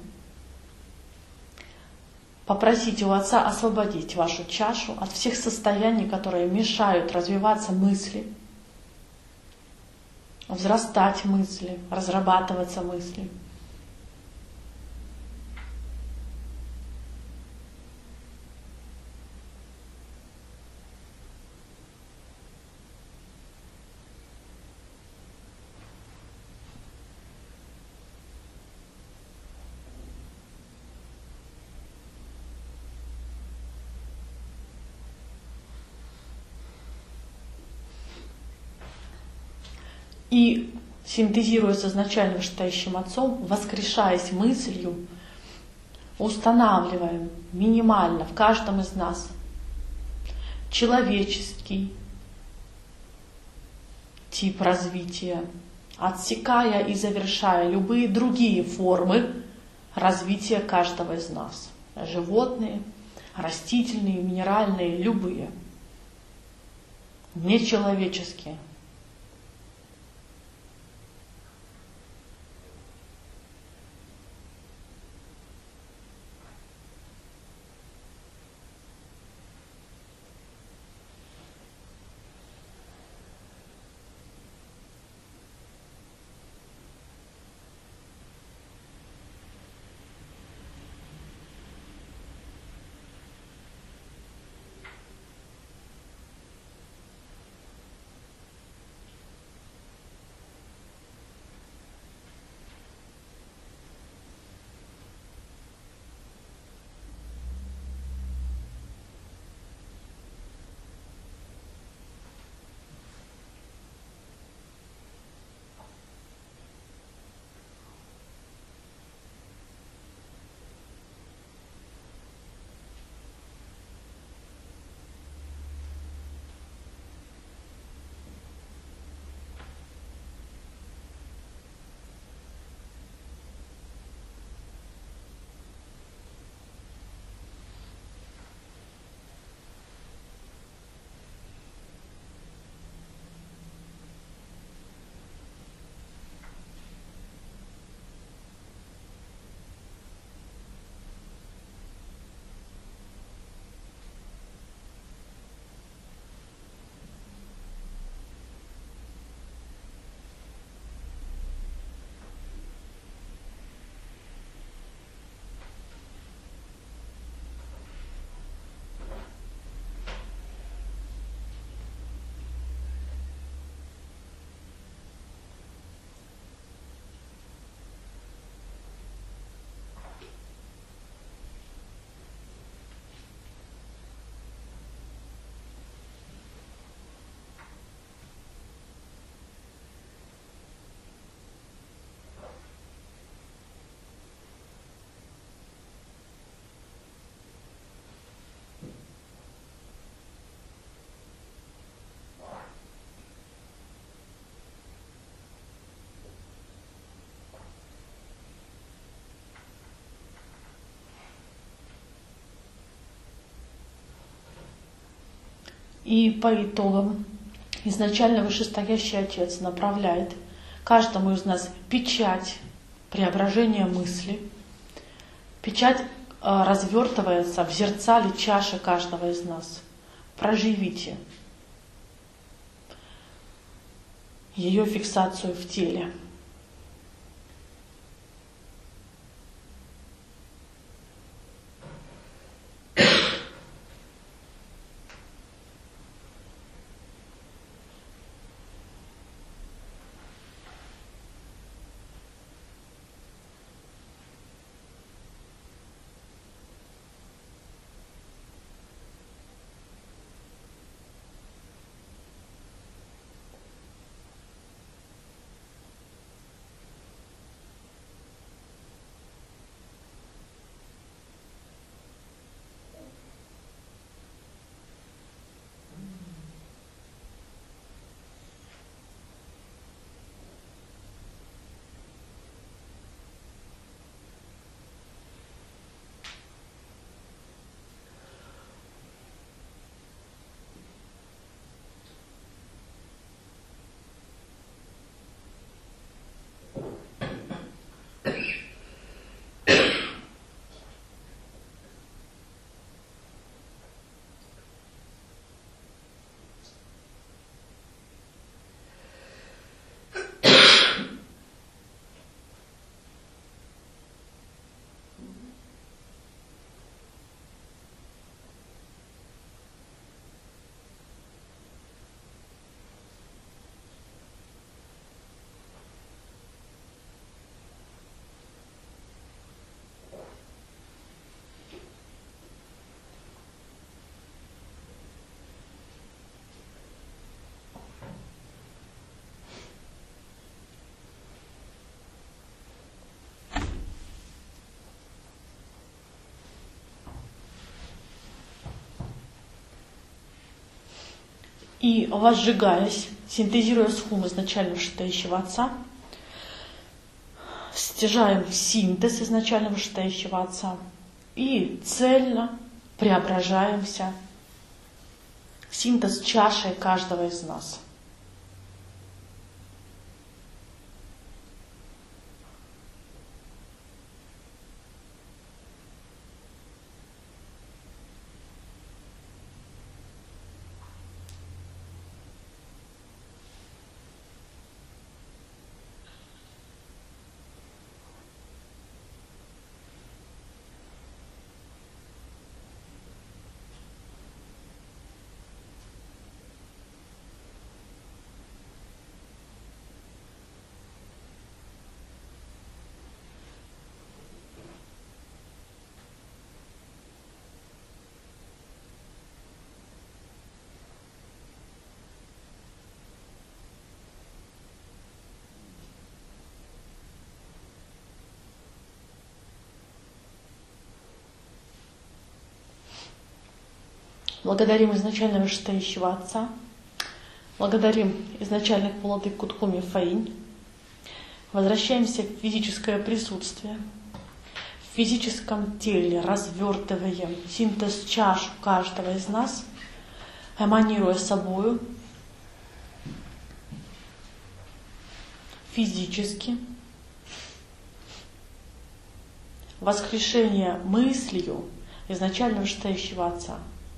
попросите у Отца освободить вашу чашу от всех состояний, которые мешают развиваться мысли, взрастать мысли, разрабатываться мысли. И синтезируя с изначально вышестоящим Отцом, воскрешаясь мыслью, устанавливаем минимально в каждом из нас человеческий тип развития, отсекая и завершая любые другие формы развития каждого из нас. Животные, растительные, минеральные, любые. Нечеловеческие. И по итогам изначально вышестоящий Отец направляет каждому из нас печать преображения мысли. Печать развертывается в зерцале чаши каждого из нас. Проживите ее фиксацию в теле. И возжигаясь, синтезируя схему изначально вышестоящего Отца, стяжаем синтез изначально вышестоящего Отца и цельно преображаемся в синтез чаши каждого из нас. Благодарим изначально вышестоящего Отца, благодарим изначальных владык Кудхуми Фаинь, возвращаемся в физическое присутствие, в физическом теле развертываем синтез чаш каждого из нас, эманируя собою физически, воскрешение мыслью изначально вышестоящего Отца.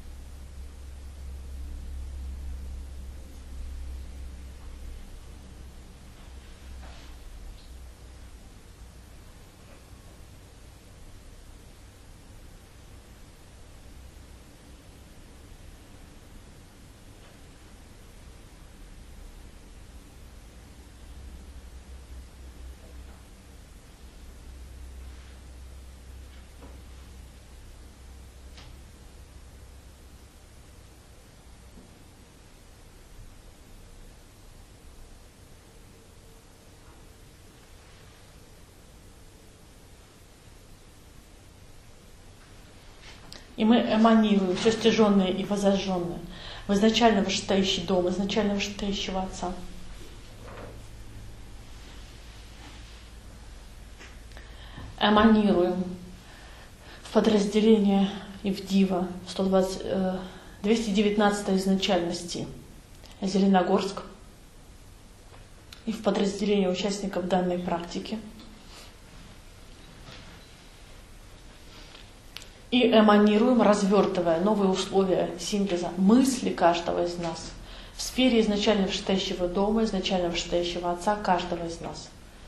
И мы эманируем все стяженное и возожженное в изначально вышестоящий дом, изначально вышестоящего Отца. Эманируем в подразделение и в Дива 120 219 изначальности Зеленогорск и в подразделении участников данной практики. И эманируем, развертывая новые условия синтеза мысли каждого из нас в сфере изначально вштающего дома, изначально вштающего Отца каждого из нас.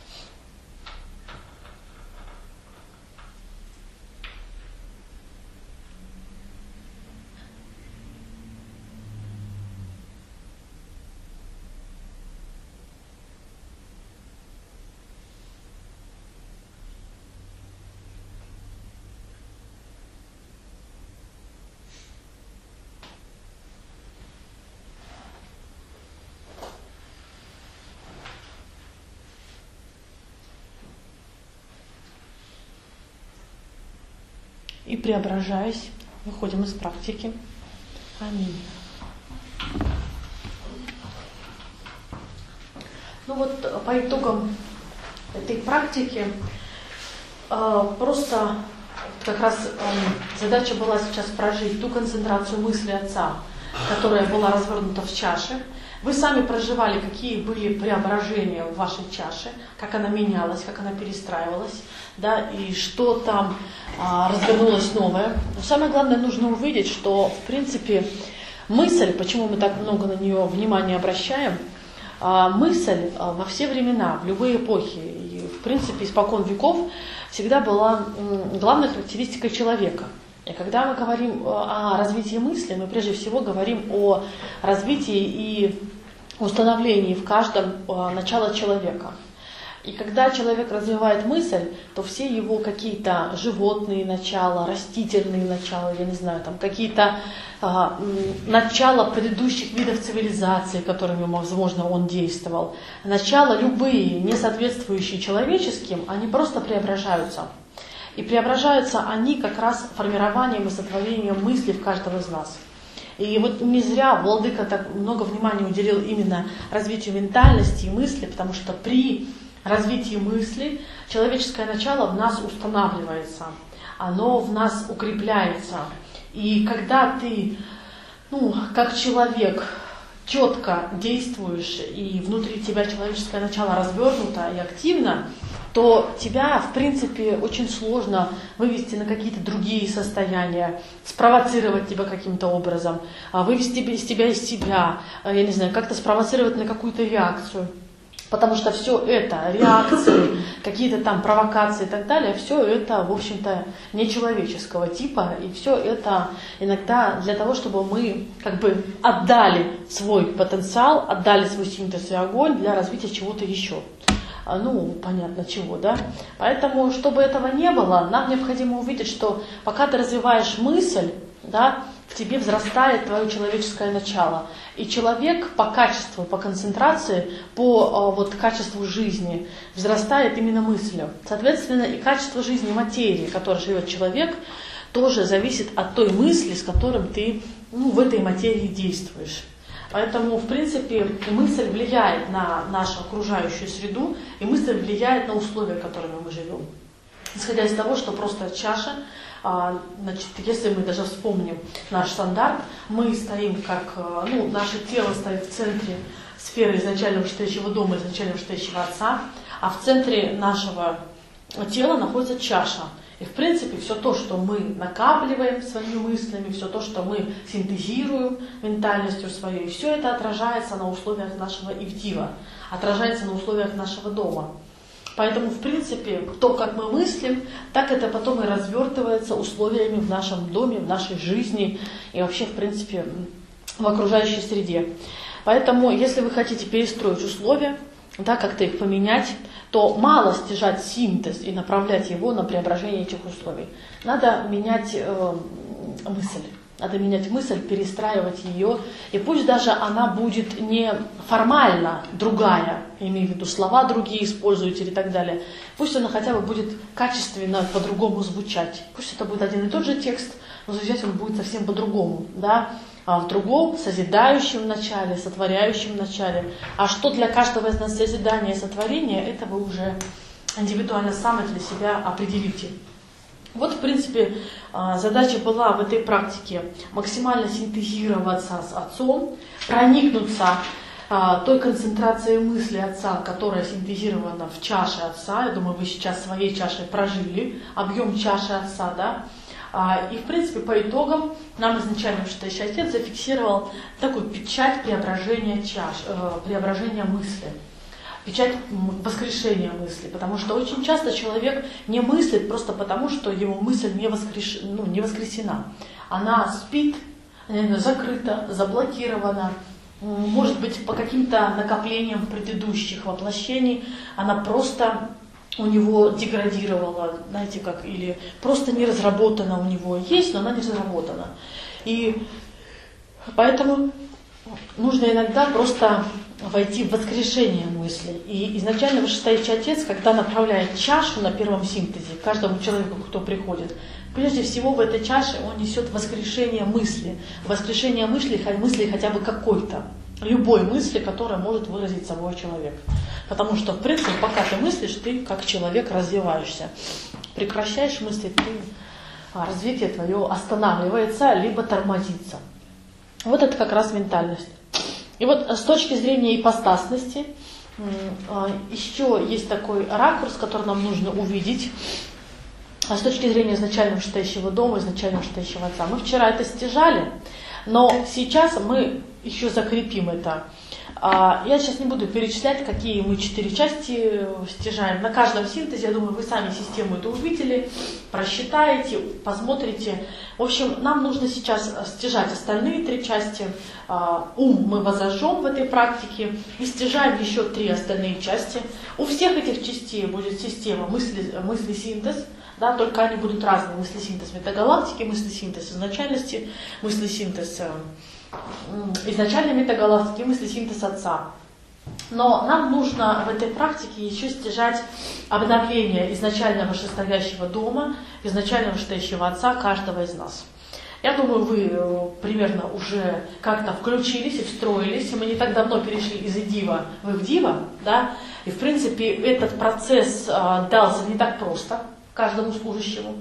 И преображаясь, выходим из практики. Аминь. Ну вот по итогам этой практики просто как раз задача была сейчас прожить ту концентрацию мысли Отца, которая была развернута в чаше. Вы сами проживали, какие были преображения в вашей чаше, как она менялась, как она перестраивалась, да, и что там развернулось новое. Но самое главное, нужно увидеть, что, в принципе, мысль, почему мы так много на нее внимания обращаем, мысль во все времена, в любые эпохи, и, в принципе, испокон веков, всегда была главной характеристикой человека. И когда мы говорим о развитии мысли, мы прежде всего говорим о развитии и установлении в каждом начала человека. И когда человек развивает мысль, то все его какие-то животные начала, растительные начала, я не знаю, там какие-то начала предыдущих видов цивилизации, которыми, возможно, он действовал, начала любые, не соответствующие человеческим, они просто преображаются. И преображаются они как раз формированием и сотворением мысли в каждого из нас. И вот не зря Владыка так много внимания уделил именно развитию ментальности и мысли, потому что при развитии мысли человеческое начало в нас устанавливается, оно в нас укрепляется. И когда ты, как человек, четко действуешь, и внутри тебя человеческое начало развернуто и активно, то тебя, в принципе, очень сложно вывести на какие-то другие состояния, спровоцировать тебя каким-то образом, вывести тебя из себя, я не знаю, как-то спровоцировать на какую-то реакцию. Потому что все это, реакции, какие-то там провокации и так далее, все это, в общем-то, нечеловеческого типа. И все это иногда для того, чтобы мы как бы отдали свой потенциал, отдали свой синтез и огонь для развития чего-то еще. Понятно чего, да? Поэтому, чтобы этого не было, нам необходимо увидеть, что пока ты развиваешь мысль, да, в тебе взрастает твое человеческое начало. И человек по качеству, по концентрации, по качеству жизни взрастает именно мыслью. Соответственно, и качество жизни материи, в которой живет человек, тоже зависит от той мысли, с которой ты в этой материи действуешь. Поэтому, в принципе, мысль влияет на нашу окружающую среду, и мысль влияет на условия, в которых мы живем. Исходя из того, что просто чаша, если мы даже вспомним наш стандарт, мы стоим наше тело стоит в центре сферы изначального вштающего дома, изначального вштающего Отца, а в центре нашего тела находится чаша. И в принципе все то, что мы накапливаем своими мыслями, все то, что мы синтезируем ментальностью своей, все это отражается на условиях нашего ивдива, отражается на условиях нашего дома. Поэтому, в принципе, то, как мы мыслим, так это потом и развертывается условиями в нашем доме, в нашей жизни и вообще, в принципе, в окружающей среде. Поэтому, если вы хотите перестроить условия, как-то их поменять, то мало стяжать синтез и направлять его на преображение этих условий. Надо менять мысль. Надо менять мысль, перестраивать ее. И пусть даже она будет не формально другая, имею в виду слова другие используете и так далее. Пусть она хотя бы будет качественно по-другому звучать. Пусть это будет один и тот же текст, но звучать он будет совсем по-другому. Да? А в другом, созидающем начале, сотворяющем начале. А что для каждого из нас созидание и сотворение, это вы уже индивидуально сами для себя определите. Вот, в принципе, задача была в этой практике максимально синтезироваться с Отцом, проникнуться той концентрацией мысли Отца, которая синтезирована в чаше Отца. Я думаю, вы сейчас своей чашей прожили объем чаши Отца, да? И, в принципе, по итогам нам изначально Вышестоящий Отец зафиксировал такую печать преображения преображения мысли. Печать воскрешения мысли, потому что очень часто человек не мыслит просто потому, что его мысль не воскресена. Она спит, закрыта, заблокирована, может быть, по каким-то накоплениям предыдущих воплощений, она просто у него деградировала, знаете как, или просто не разработана у него. Есть, но она не разработана. И поэтому нужно иногда просто войти в воскрешение мысли. И изначально Вышестоящий Отец, когда направляет чашу на первом синтезе каждому человеку, кто приходит, прежде всего в этой чаше он несет воскрешение мысли мысли хотя бы какой-то, любой мысли, которая может выразить собой человек. Потому что, в принципе, пока ты мыслишь, ты как человек развиваешься. Прекращаешь мыслить, развитие твое останавливается, либо тормозится. Вот это как раз ментальность. И вот с точки зрения ипостасности, еще есть такой ракурс, который нам нужно увидеть. С точки зрения изначально Вышестоящего дома, изначально Вышестоящего Отца. Мы вчера это стяжали, но сейчас мы еще закрепим это. Я сейчас не буду перечислять, какие мы 4 части стяжаем. На каждом синтезе, я думаю, вы сами систему эту увидели, просчитаете, посмотрите. В общем, нам нужно сейчас стяжать остальные 3 части. Ум мы возожжем в этой практике и стяжаем еще 3 остальные части. У всех этих частей будет система мысли-синтез, да, только они будут разные. Мысли-синтез метагалактики, мысли-синтез изначальности, мысли-синтез изначальной метагалактики, мысли-синтез Отца. Но нам нужно в этой практике еще стяжать обновление изначально Вышестоящего дома, изначально Вышестоящего Отца каждого из нас. Я думаю, вы примерно уже как-то включились и встроились. Мы не так давно перешли из Идива в Ивдива, да? И в принципе этот процесс дался не так просто каждому служащему.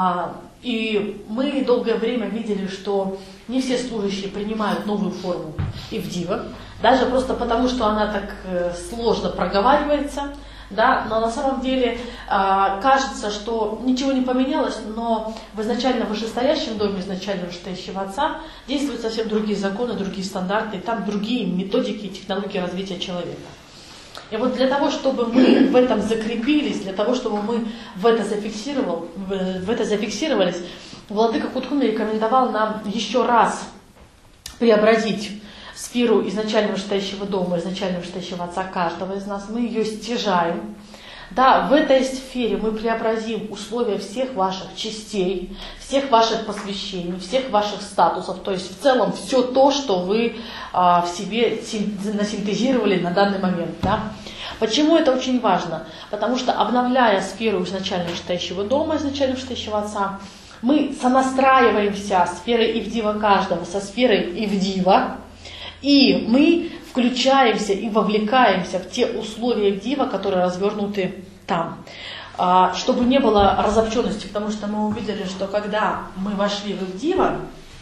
И мы долгое время видели, что не все служащие принимают новую форму Ивдива, даже просто потому, что она так сложно проговаривается, да, но на самом деле кажется, что ничего не поменялось, но в изначально Вышестоящем доме, изначально Вышестоящего Отца действуют совсем другие законы, другие стандарты, там другие методики и технологии развития человека. И вот для того, чтобы мы в этом закрепились, для того, чтобы мы в это зафиксировались, Владыка Куткун рекомендовал нам еще раз преобразить сферу изначально Вышестоящего дома, изначально Вышестоящего Отца каждого из нас. Мы ее стяжаем. Да, в этой сфере мы преобразим условия всех ваших частей, всех ваших посвящений, всех ваших статусов, то есть в целом все то, что вы в себе насинтезировали на данный момент. Да? Почему это очень важно? Потому что, обновляя сферу изначально Вышестоящего дома, изначально Вышестоящего Отца, мы сонастраиваемся сферой Ивдива каждого со сферой Ивдива, и мы включаемся и вовлекаемся в те условия Ивдива, которые развернуты там. Чтобы не было разобщенности, потому что мы увидели, что когда мы вошли в Ивдива,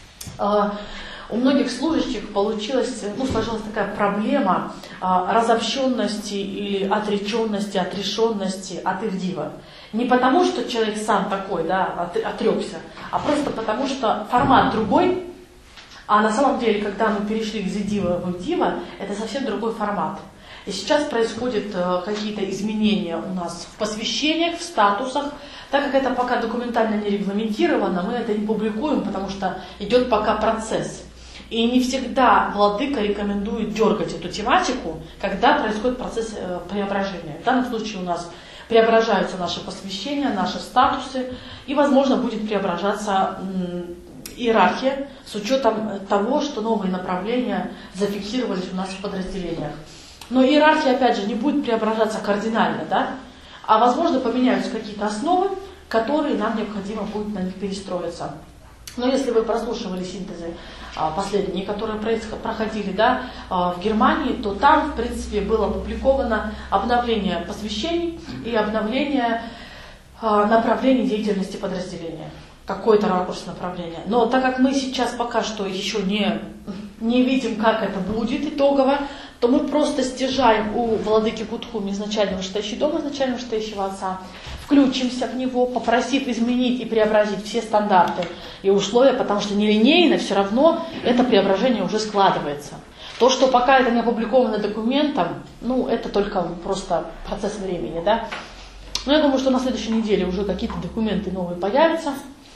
у многих служащих сложилась такая проблема разобщенности или отреченности, отрешенности от Ивдива. Не потому, что человек сам такой, да, отрекся, а просто потому, что формат другой. А на самом деле, когда мы перешли из Идива в Ивдива, это совсем другой формат. И сейчас происходят какие-то изменения у нас в посвящениях, в статусах. Так как это пока документально не регламентировано, мы это не публикуем, потому что идет пока процесс. И не всегда владыка рекомендует дергать эту тематику, когда происходит процесс преображения. В данном случае у нас преображаются наши посвящения, наши статусы, и, возможно, будет преображаться иерархия с учетом того, что новые направления зафиксировались у нас в подразделениях. Но иерархия, опять же, не будет преображаться кардинально, да? А, возможно, поменяются какие-то основы, которые нам необходимо будет на них перестроиться. Но если вы прослушивали синтезы последние, которые проходили, да, в Германии, то там, в принципе, было опубликовано обновление посвящений и обновление направлений деятельности подразделения. Какой-то ракурс направления. Но так как мы сейчас пока что еще не видим, как это будет итогово, то мы просто стяжаем у владыки Кутхуми, изначального Шитайши дома, изначального Шитайшего отца, включимся в него, попросив изменить и преобразить все стандарты и условия, потому что нелинейно все равно это преображение уже складывается. То, что пока это не опубликовано документом, это только просто процесс времени, да. Но я думаю, что на следующей неделе уже какие-то документы новые появятся.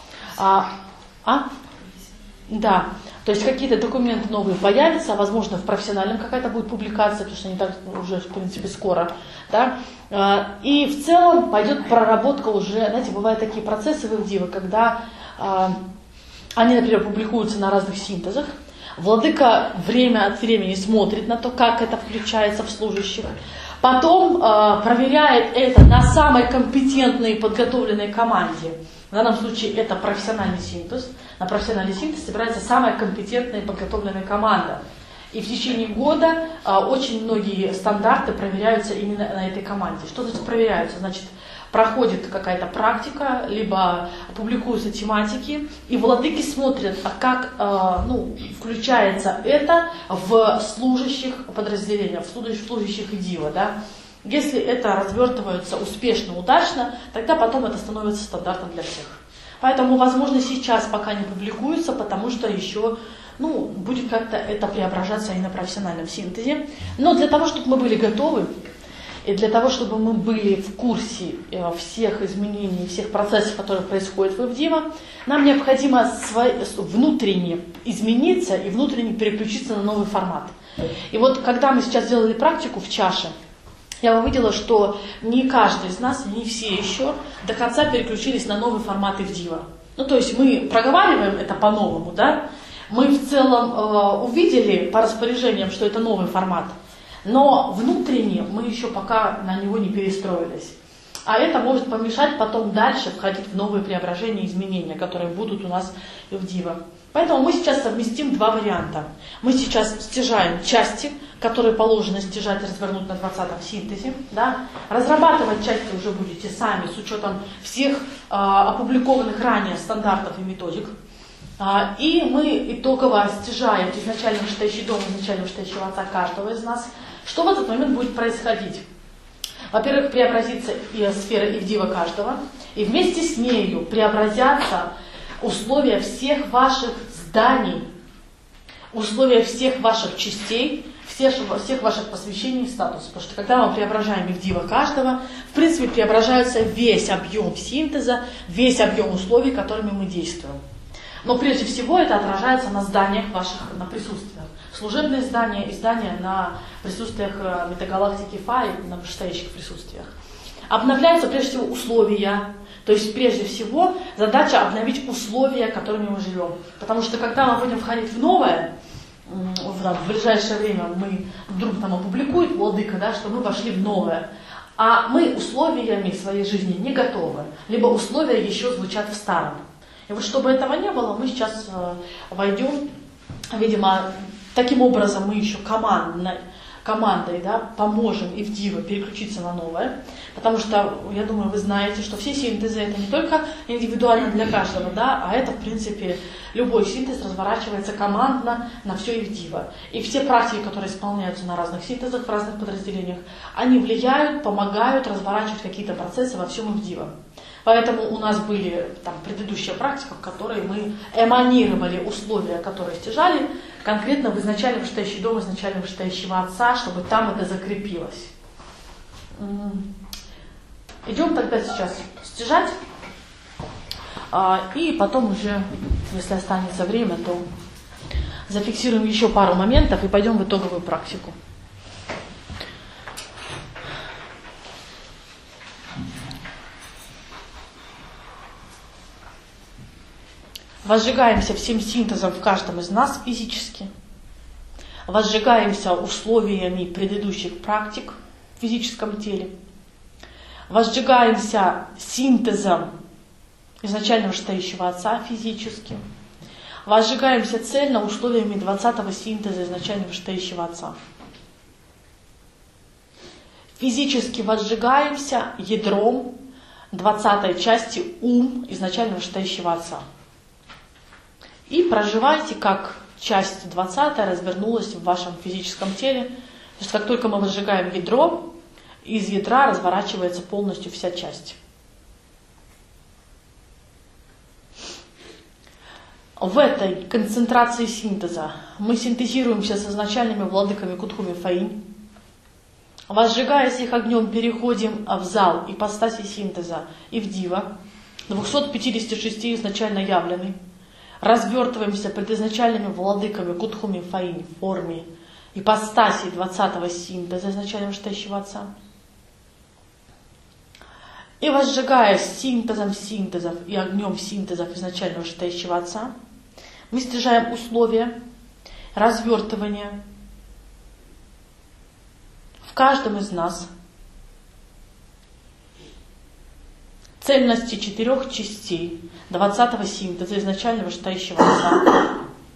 Да, то есть какие-то документы новые появятся, возможно, в профессиональном какая-то будет публикация, потому что они так уже, в принципе, скоро, да. И в целом пойдет проработка уже, знаете, бывают такие процессы в Ивдива, когда они, например, публикуются на разных синтезах. Владыка время от времени смотрит на то, как это включается в служащих. Потом проверяет это на самой компетентной и подготовленной команде. В данном случае это профессиональный синтез. На профессиональный синтез собирается самая компетентная и подготовленная команда. И в течение года очень многие стандарты проверяются именно на этой команде. Что значит проверяются? Значит, проходит какая-то практика, либо публикуются тематики, и владыки смотрят, как включается это в служащих подразделения, в служащих Ивдива, да. Если это развертывается успешно, удачно, тогда потом это становится стандартом для всех. Поэтому, возможно, сейчас пока не публикуется, потому что еще будет как-то это преображаться и на профессиональном синтезе. Но для того, чтобы мы были готовы, и для того, чтобы мы были в курсе всех изменений, всех процессов, которые происходят в Ивдива, нам необходимо внутренне измениться и внутренне переключиться на новый формат. И вот когда мы сейчас делали практику в чаше, я увидела, что не каждый из нас, не все еще до конца переключились на новый формат Ивдива. То есть мы проговариваем это по-новому, да? Мы в целом увидели по распоряжениям, что это новый формат, но внутренне мы еще пока на него не перестроились. А это может помешать потом дальше входить в новые преображения и изменения, которые будут у нас в Ивдива. Поэтому мы сейчас совместим два варианта. Мы сейчас стяжаем части, которые положено стяжать и развернуть на 20-м синтезе. Да? Разрабатывать части уже будете сами с учетом всех опубликованных ранее стандартов и методик. И мы итогово стяжаем изначального Шитайши дома, изначального Шитайшего отца каждого из нас. Что в этот момент будет происходить? Во-первых, преобразится и сфера Ивдива каждого, и вместе с нею преобразятся условия всех ваших зданий, условия всех ваших частей, всех ваших посвящений и статусов. Потому что когда мы преображаем Ивдива каждого, в принципе, преображается весь объем синтеза, весь объем условий, которыми мы действуем. Но прежде всего это отражается на зданиях ваших, на присутствиях. Служебные здания и здания на присутствиях метагалактики Фа и на вышестоящих присутствиях. Обновляются прежде всего условия. То есть прежде всего задача обновить условия, которыми мы живем. Потому что когда мы будем входить в новое, в ближайшее время мы вдруг там опубликует владыка, да, что мы вошли в новое. А мы условиями своей жизни не готовы. Либо условия еще звучат в старом. И вот чтобы этого не было, мы сейчас войдем, видимо, таким образом мы еще командой, да, поможем Ивдиву переключиться на новое. Потому что, я думаю, вы знаете, что все синтезы это не только индивидуально для каждого, да, а это, в принципе, любой синтез разворачивается командно на все Ивдива. И все практики, которые исполняются на разных синтезах, в разных подразделениях, они влияют, помогают разворачивать какие-то процессы во всем Ивдива. Поэтому у нас были там предыдущая практика, в которой мы эманировали условия, которые стяжали, конкретно в изначальном Шитайши дома, изначального Шитайшего отца, чтобы там это закрепилось. Идем тогда сейчас стяжать, и потом уже, если останется время, то зафиксируем еще пару моментов и пойдем в итоговую практику. Возжигаемся всем синтезом в каждом из нас физически. Возжигаемся условиями предыдущих практик в физическом теле. Возжигаемся синтезом изначального Шитайшего отца физически. Возжигаемся цельно условиями 20-го синтеза изначального Шитайшего отца. Физически возжигаемся ядром 20 части ум изначально вышестоящего Отца. И проживайте, как часть 20 развернулась в вашем физическом теле. То есть как только мы выжигаем ядро, из ядра разворачивается полностью вся часть. В этой концентрации синтеза мы синтезируемся с изначальными владыками Кутхуми Фаинь. Возжигаясь их огнем, переходим в зал ипостаси синтеза и в Дива, 256 изначально явленный. Развертываемся пред изначальными владыками Кутхуми Фаинь в форме ипостаси 20-го синтеза изначально вышестоящего Отца. И возжигаясь синтезом синтезов и огнем синтезов изначально вышестоящего Отца, мы снижаем условия развертывания в каждом из нас цельности 4 частей 20-го синтеза изначально вышестоящего Отца,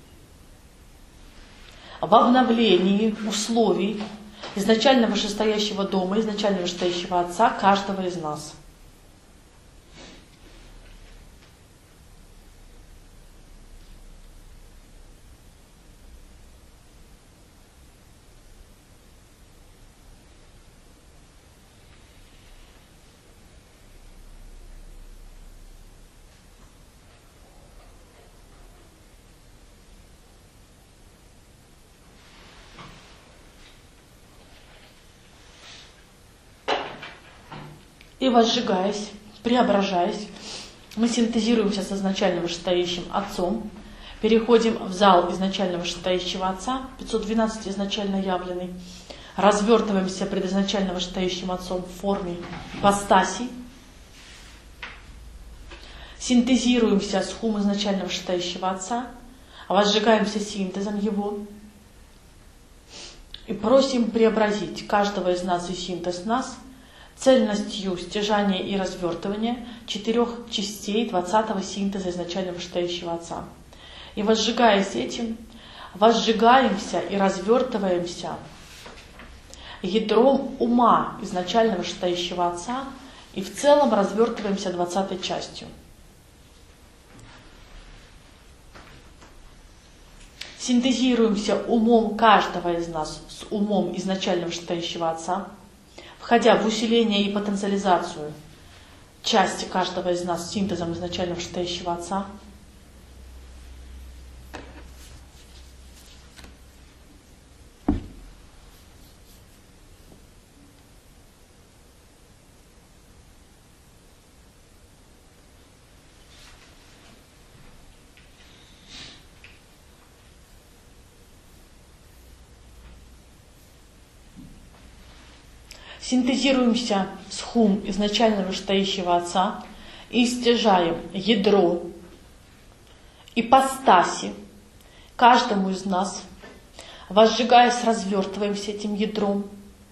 в обновлении условий изначально вышестоящего дома, изначально вышестоящего Отца каждого из нас. И возжигаясь, преображаясь, мы синтезируемся с изначально вышестоящим Отцом, переходим в зал изначально вышестоящего Отца, 512 изначально явленный, развертываемся пред изначально вышестоящим Отцом в форме ипостаси, синтезируемся с хум изначально вышестоящего Отца, возжигаемся синтезом его и просим преобразить каждого из нас и синтез нас цельностью стяжания и развертывания 4 частей 20-го синтеза изначально вышестоящего Отца. И возжигаясь этим, возжигаемся и развертываемся ядром ума изначально вышестоящего Отца и в целом развертываемся 20-й частью. Синтезируемся умом каждого из нас с умом изначально вышестоящего Отца, входя в усиление и потенциализацию части каждого из нас синтезом изначально вышестоящего Отца. Синтезируемся с хум изначально вышестоящего Отца и стяжаем ядро ипостаси каждому из нас, возжигаясь, развертываемся этим ядром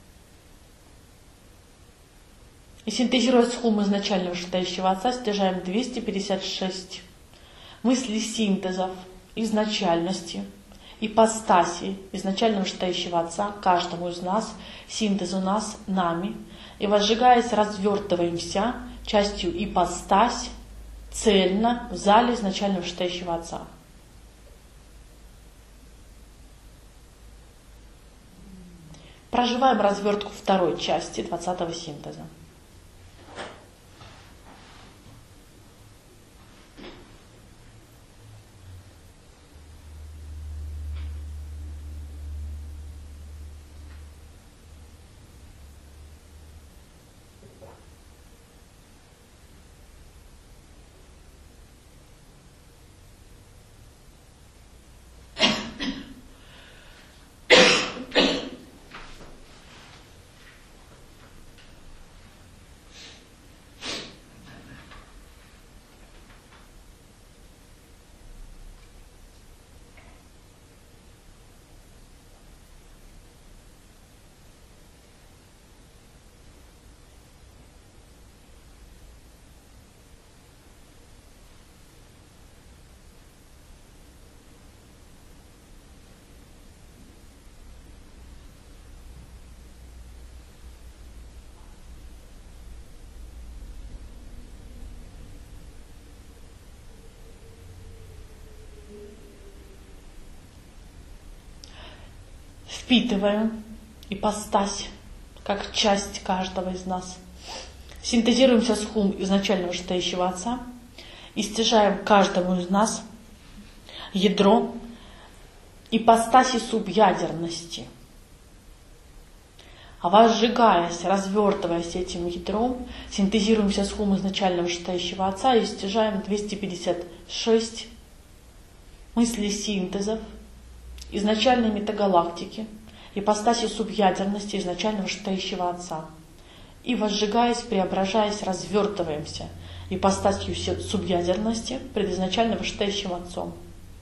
и синтезируя с хум изначально вышестоящего Отца, стяжаем 256 мыслей синтезов изначальности ипостаси изначально вышестоящего Отца каждому из нас, синтезу нас, нами, и возжигаясь, развертываемся частью ипостась цельно в зале изначально вышестоящего Отца. Проживаем развертку второй части 20-го синтеза. впитываем ипостась, как часть каждого из нас. Синтезируемся с хум изначально вышестоящего Отца и стяжаем каждому из нас ядро ипостаси субъядерности. А возжигаясь, развертываясь этим ядром, синтезируемся с хум изначально вышестоящего Отца и стяжаем 256 мыслей синтезов изначальной метагалактики, ипостаси субъядерности изначально вышестоящего Отца. И возжигаясь, преображаясь, развертываемся ипостасью субъядерности пред изначально вышестоящим Отцом.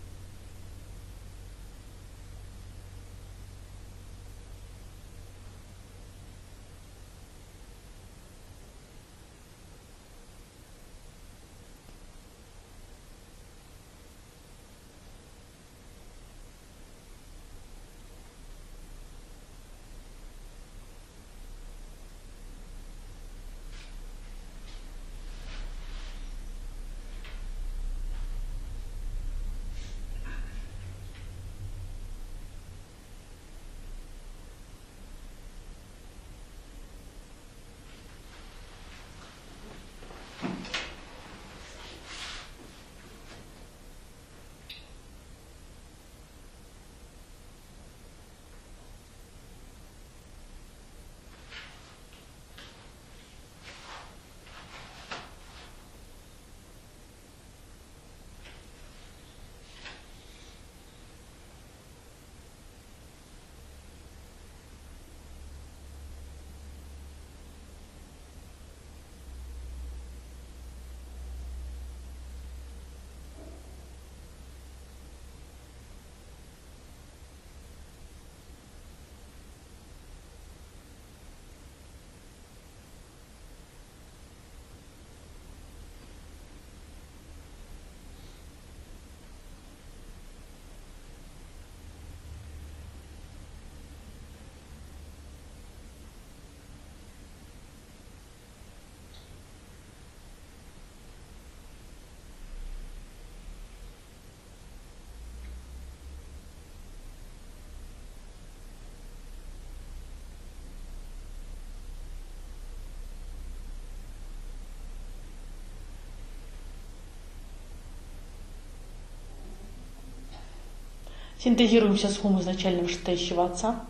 Синтезируемся с хум изначально вышестоящего Отца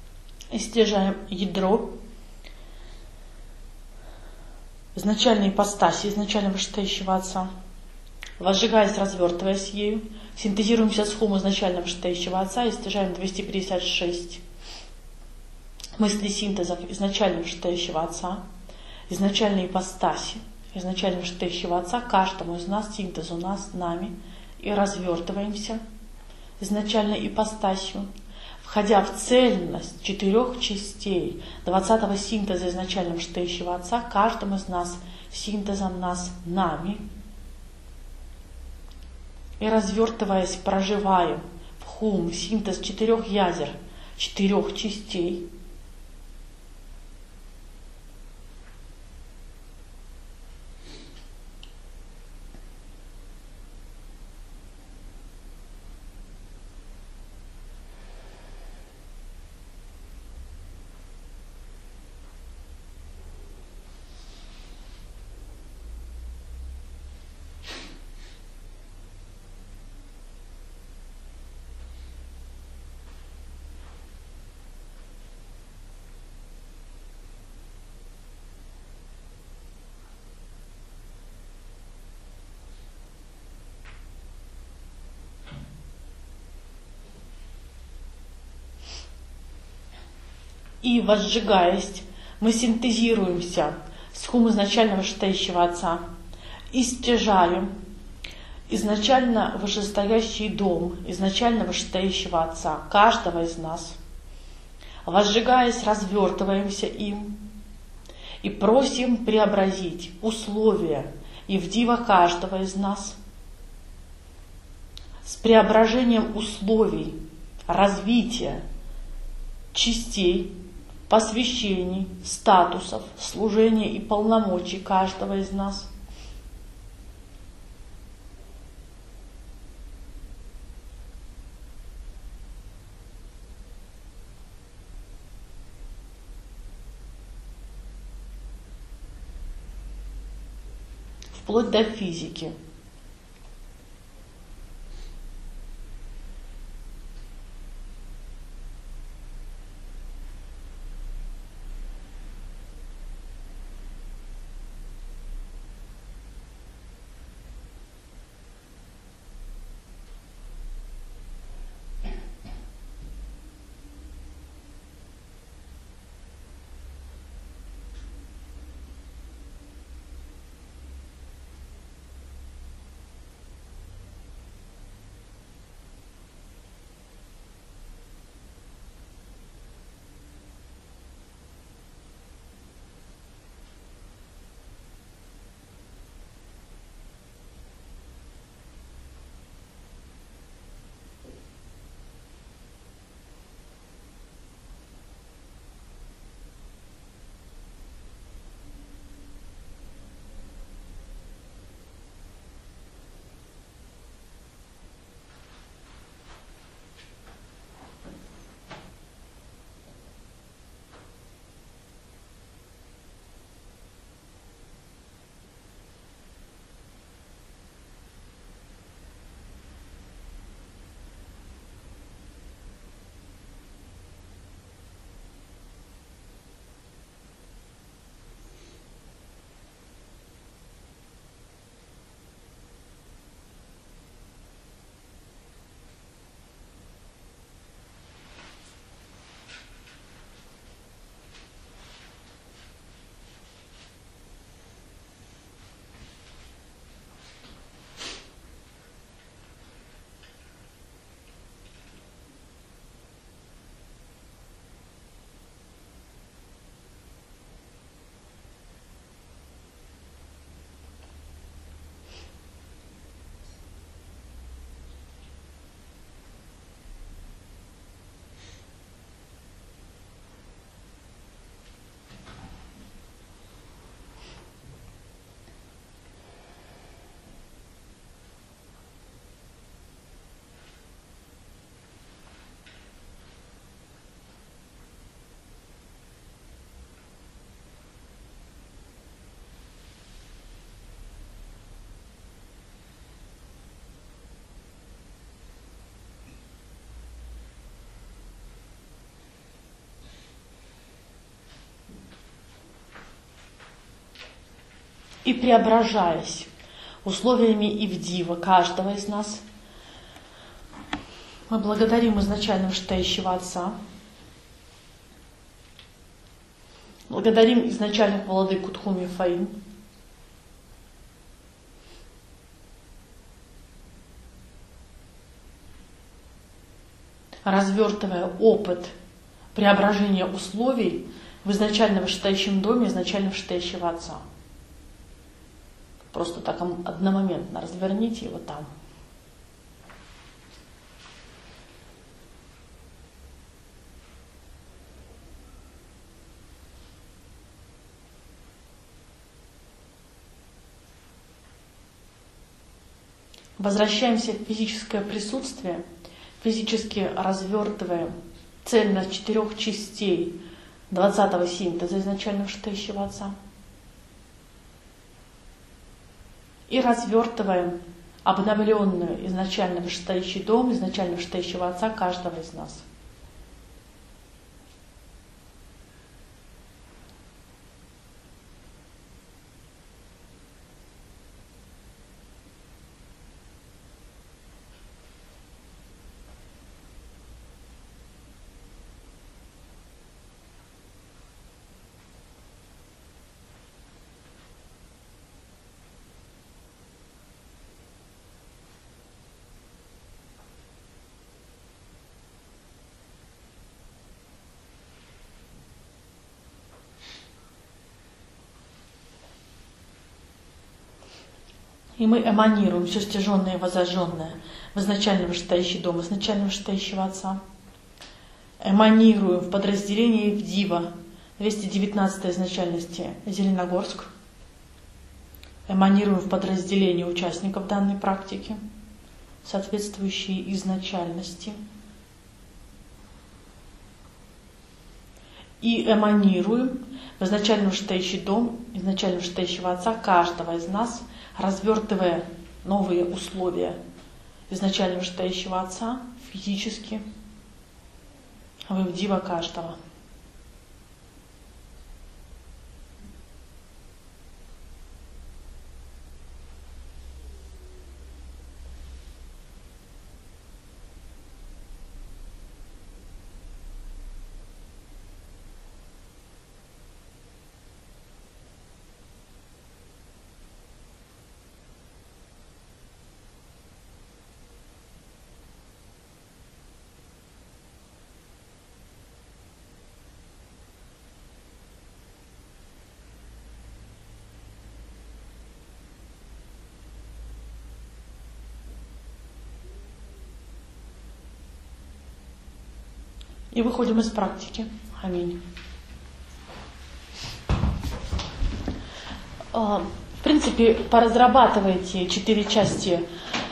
и стяжаем ядро изначальной ипостаси изначально вышестоящего Отца. Возжигаясь, развертываясь ею, синтезируемся с хум изначально вышестоящего Отца и стяжаем 256 мыслей синтезов изначально вышестоящего Отца, изначальной ипостаси изначально вышестоящего Отца, каждому из нас, синтезу нас, нами, и развертываемся изначальной ипостасью, входя в цельность 4 частей 20-го синтеза изначально вышестоящего Отца, каждому из нас, синтезом нас, нами, и развертываясь, проживаем в хум синтез 4 ядер, 4 частей. И возжигаясь, мы синтезируемся с хум изначально вышестоящего Отца и стяжаем изначально вышестоящий дом изначально вышестоящего Отца, каждого из нас. Возжигаясь, развертываемся им и просим преобразить условия и вдива каждого из нас с преображением условий развития частей, посвящений, статусов, служения и полномочий каждого из нас. вплоть до физики. И преображаясь условиями Ивдива каждого из нас, мы благодарим изначального Шитающего Отца, благодарим изначальных владык Тхуми и Фаин, развертывая опыт преображения условий в изначальном Шитающем доме, изначального Шитающего Отца. Просто так одномоментно разверните его там. Возвращаемся в физическое присутствие, физически развертываем цельность 4 частей 20-го синтеза изначального Шитающего Отца. И развертываем обновленную изначального Шитающий дом, изначального Шитающего Отца каждого из нас. И мы эманируем все стяженное и возожженное в изначальном Шитающий дом, изначального Шитающего Отца. Эманируем в подразделении Ивдива, 219-й изначальности Зеленогорск. Эманируем в подразделении участников данной практики, соответствующие изначальности. И эманируем в изначально вышестоящий дом, изначально вышестоящего Отца каждого из нас, развертывая новые условия изначально вышестоящего Отца физически, вы в дива каждого. И выходим из практики. Аминь. В принципе, поразрабатывайте 4 части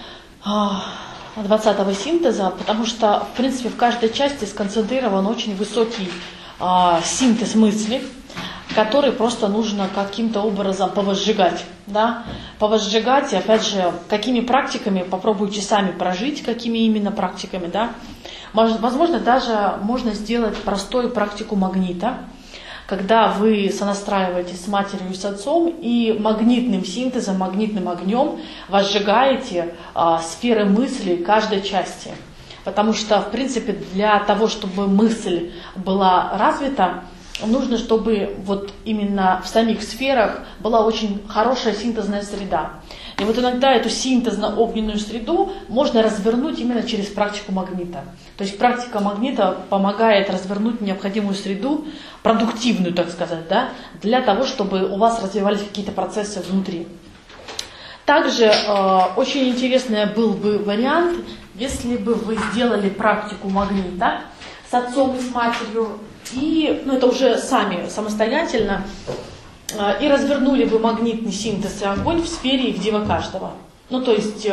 20-го синтеза, потому что, в принципе, в каждой части сконцентрирован очень высокий синтез мысли, который просто нужно каким-то образом повозжигать. Да? Повозжигать, и опять же, какими практиками, попробуйте сами прожить, какими именно практиками, да? Возможно, даже можно сделать простую практику магнита, когда вы сонастраиваетесь с матерью и с отцом и магнитным синтезом, магнитным огнем возжигаете сферы мысли каждой части. Потому что, в принципе, для того, чтобы мысль была развита, нужно, чтобы вот именно в самих сферах была очень хорошая синтезная среда. И вот иногда эту синтезно-огненную среду можно развернуть именно через практику магнита. То есть практика магнита помогает развернуть необходимую среду, продуктивную, так сказать, да, для того, чтобы у вас развивались какие-то процессы внутри. Также очень интересный был бы вариант, если бы вы сделали практику магнита с отцом и с матерью, и, это уже сами, самостоятельно, и развернули бы магнитный синтез и огонь в сфере их дива каждого. То есть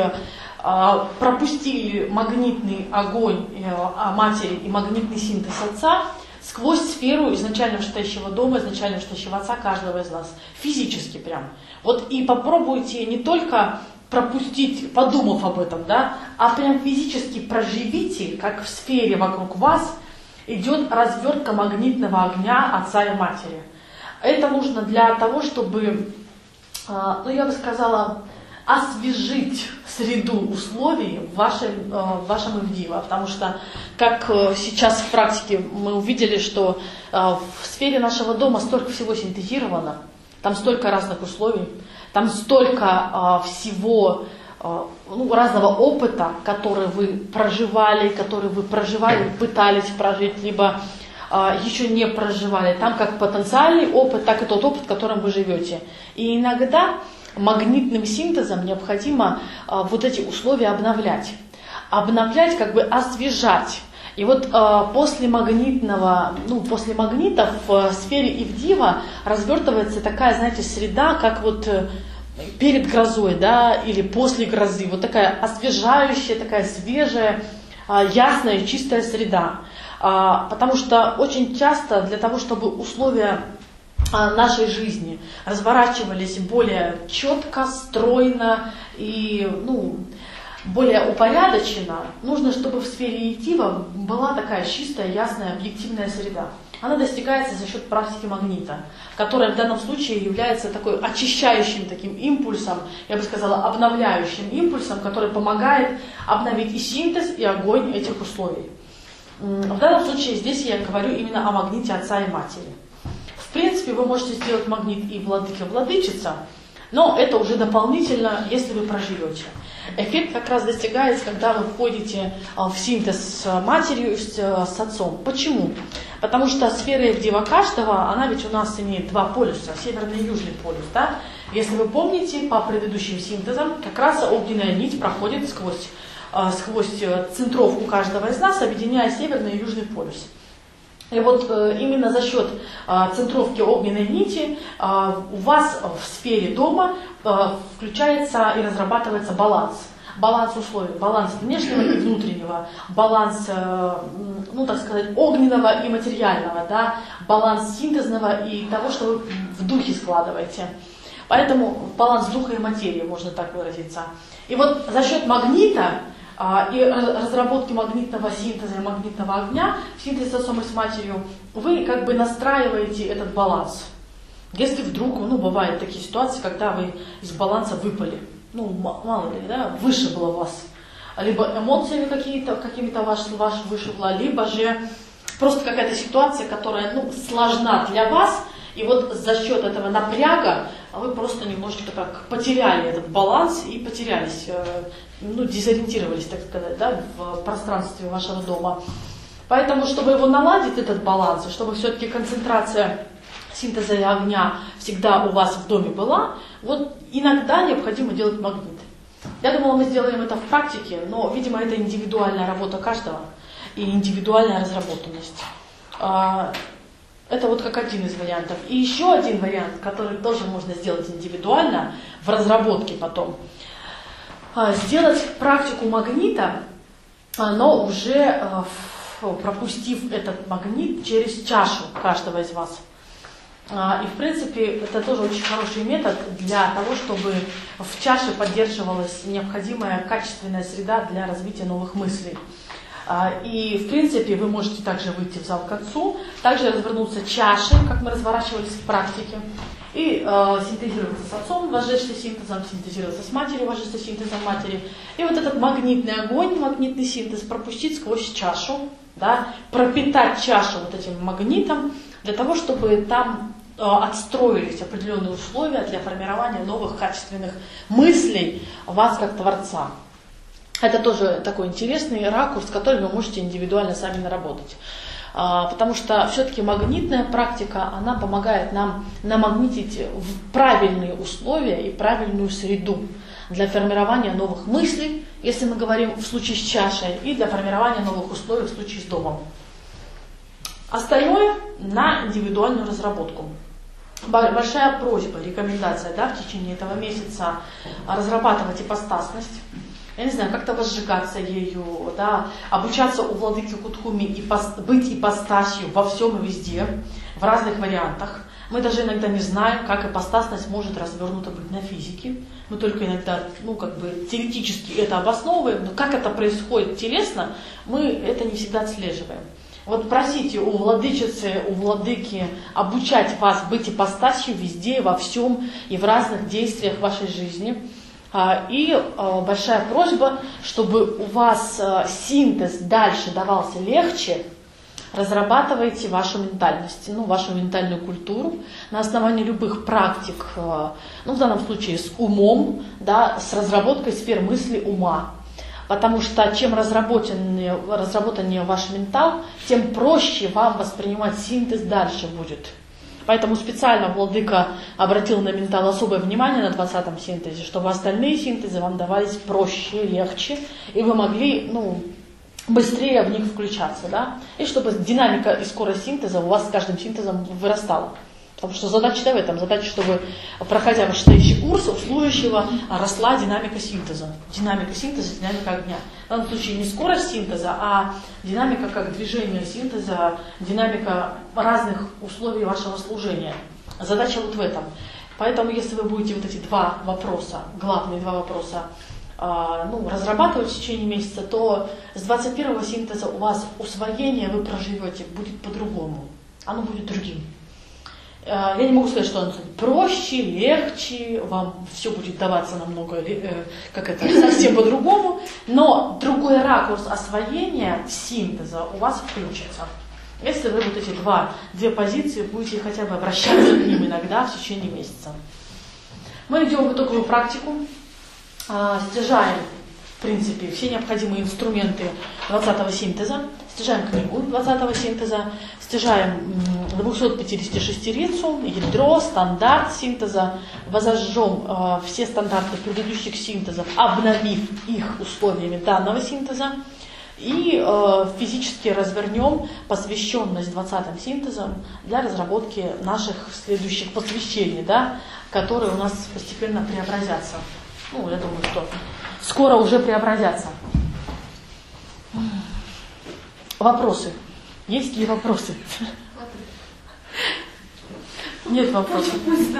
пропустили магнитный огонь матери и магнитный синтез отца сквозь сферу изначально вышестоящего дома, изначально вышестоящего Отца каждого из вас. Физически прям. Вот и попробуйте не только пропустить, подумав об этом, да, а прям физически проживите, как в сфере вокруг вас идет развертка магнитного огня Отца и Матери. Это нужно для того, чтобы, я бы сказала, освежить среду условий в вашем Ивдива. Потому что, как сейчас в практике мы увидели, что в сфере нашего дома столько всего синтезировано, там столько разных условий, там столько всего, разного опыта, который вы проживали, пытались прожить, либо еще не проживали. Там как потенциальный опыт, так и тот опыт, которым вы живете. И иногда магнитным синтезом необходимо вот эти условия обновлять. Обновлять, освежать. И вот после магнитов в сфере Ивдива развертывается такая, среда, как перед грозой, да, или после грозы. Вот такая освежающая, такая свежая, ясная, чистая среда. Потому что очень часто для того, чтобы условия нашей жизни разворачивались более четко, стройно и более упорядоченно, нужно, чтобы в сфере Ивдива была такая чистая, ясная, объективная среда. Она достигается за счет практики магнита, которая в данном случае является такой очищающим таким импульсом, я бы сказала, обновляющим импульсом, который помогает обновить и синтез, и огонь этих условий. В данном случае здесь я говорю именно о магните Отца и Матери. В принципе, вы можете сделать магнит и владыка-владычица, но это уже дополнительно, если вы проживете. Эффект как раз достигается, когда вы входите в синтез с матерью и с отцом. Почему? Потому что сфера Ивдива каждого, она ведь у нас имеет 2 полюса, северный и южный полюс. Да? Если вы помните, по предыдущим синтезам, как раз огненная нить проходит сквозь центровку каждого из нас, объединяя северный и южный полюс. И вот именно за счет центровки огненной нити у вас в сфере дома включается и разрабатывается баланс. баланс условий, баланс внешнего и внутреннего, баланс, ну так сказать, огненного и материального, да, баланс синтезного и того, что вы в духе складываете. Поэтому баланс духа и материи, можно так выразиться. И вот за счет магнита и разработки магнитного синтеза и магнитного огня, синтез с отцом и с матерью, вы как бы настраиваете этот баланс. Если вдруг, ну, бывают такие ситуации, когда вы из баланса выпали, ну, мало ли, да, вышибло вас, либо эмоциями какими-то ваш вышибло, либо же просто какая-то ситуация, которая, ну, сложна для вас, и вот за счет этого напряга вы просто немножечко так потеряли этот баланс и потерялись, ну, дезориентировались, так сказать, да, в пространстве вашего дома. Поэтому, чтобы его наладить, этот баланс, чтобы все-таки концентрация синтеза и огня всегда у вас в доме была, вот иногда необходимо делать магнит. Я думала, мы сделаем это в практике, но, видимо, это индивидуальная работа каждого и индивидуальная разработанность. Это вот как один из вариантов. И еще один вариант, который тоже можно сделать индивидуально, в разработке потом. Сделать практику магнита, но уже пропустив этот магнит через чашу каждого из вас. И, в принципе, это тоже очень хороший метод для того, чтобы в чаше поддерживалась необходимая качественная среда для развития новых мыслей. И, в принципе, вы можете также выйти в зал к отцу, также развернуться чашей, как мы разворачивались в практике, и синтезироваться с отцом, вожжечным синтезом, синтезироваться с матерью, вожжечным синтезом матери. И вот этот магнитный огонь, магнитный синтез пропустить сквозь чашу, да, пропитать чашу вот этим магнитом, для того, чтобы там отстроились определенные условия для формирования новых качественных мыслей вас как Творца. Это тоже такой интересный ракурс, который вы можете индивидуально сами наработать. Потому что все-таки магнитная практика, она помогает нам намагнитить в правильные условия и правильную среду для формирования новых мыслей, если мы говорим в случае с чашей, и для формирования новых условий в случае с домом. Остальное на индивидуальную разработку. Большая просьба, рекомендация, да, в течение этого месяца разрабатывать ипостасность. Я не знаю, как-то возжигаться ею, да, обучаться у владыки Кутхуми и быть ипостасью во всем и везде, в разных вариантах. Мы даже иногда не знаем, как ипостасность может развернута быть на физике. Мы только иногда, ну, как бы теоретически это обосновываем, но как это происходит телесно, мы это не всегда отслеживаем. Вот просите у владычицы, у владыки обучать вас быть ипостасью везде, во всем и в разных действиях вашей жизни. И большая просьба, чтобы у вас синтез дальше давался легче, разрабатывайте вашу ментальность, ну, вашу ментальную культуру на основании любых практик, ну, в данном случае с умом, да, с разработкой сфер мысли ума. Потому что чем разработаннее ваш ментал, тем проще вам воспринимать синтез дальше будет. Поэтому специально владыка обратил на ментал особое внимание на 20-м синтезе, чтобы остальные синтезы вам давались проще, легче, и вы могли, ну, быстрее в них включаться, да? И чтобы динамика и скорость синтеза у вас с каждым синтезом вырастала. Потому что задача в этом. Задача, чтобы, проходя ваш следующий курс, у служащего росла динамика синтеза. Динамика синтеза, динамика огня. В данном случае не скорость синтеза, а динамика как движение синтеза, динамика разных условий вашего служения. Задача вот в этом. Поэтому, если вы будете вот эти два вопроса, главные два вопроса, разрабатывать в течение месяца, то с 21-го синтеза у вас усвоение вы проживете будет по-другому. Оно будет другим. Я не могу сказать, что оно проще, легче, вам все будет даваться намного, совсем по-другому, но другой ракурс освоения синтеза у вас включится. Если вы вот эти две позиции будете хотя бы обращаться к ним иногда в течение месяца. Мы идем в итоговую практику, стяжаем, в принципе, все необходимые инструменты 20-го синтеза, стяжаем книгу 20-го синтеза, стяжаем 256-рицу, ядро, стандарт синтеза, возожжем все стандарты предыдущих синтезов, обновив их условиями данного синтеза, и физически развернем посвященность 20-м синтезам для разработки наших следующих посвящений, да, которые у нас постепенно преобразятся. Я думаю, что скоро уже преобразятся. Вопросы? Есть ли вопросы? Нет вопросов.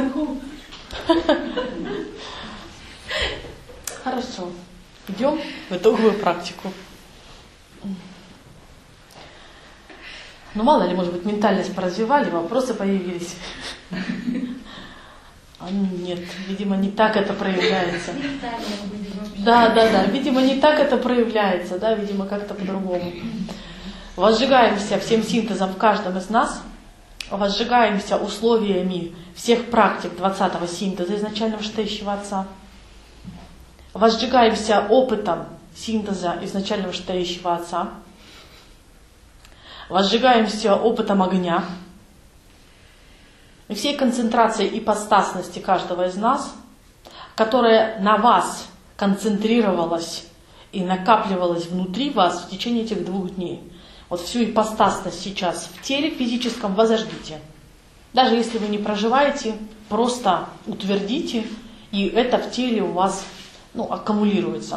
Хорошо. Идем в итоговую практику. Ну, мало ли, может быть, ментальность поразвивали, вопросы появились. А нет, видимо, не так это проявляется. Да, видимо, не так это проявляется, да, видимо, как-то по-другому. Возжигаемся всем синтезом в каждом из нас, возжигаемся условиями всех практик 20-го синтеза изначального Шитающего Отца, возжигаемся опытом синтеза изначального Шитающего Отца, возжигаемся опытом огня и всей концентрацией ипостасности каждого из нас, которая на вас концентрировалась и накапливалась внутри вас в течение этих 2 дней. Вот всю ипостасность сейчас в теле физическом возожгите. Даже если вы не проживаете, просто утвердите, и это в теле у вас аккумулируется.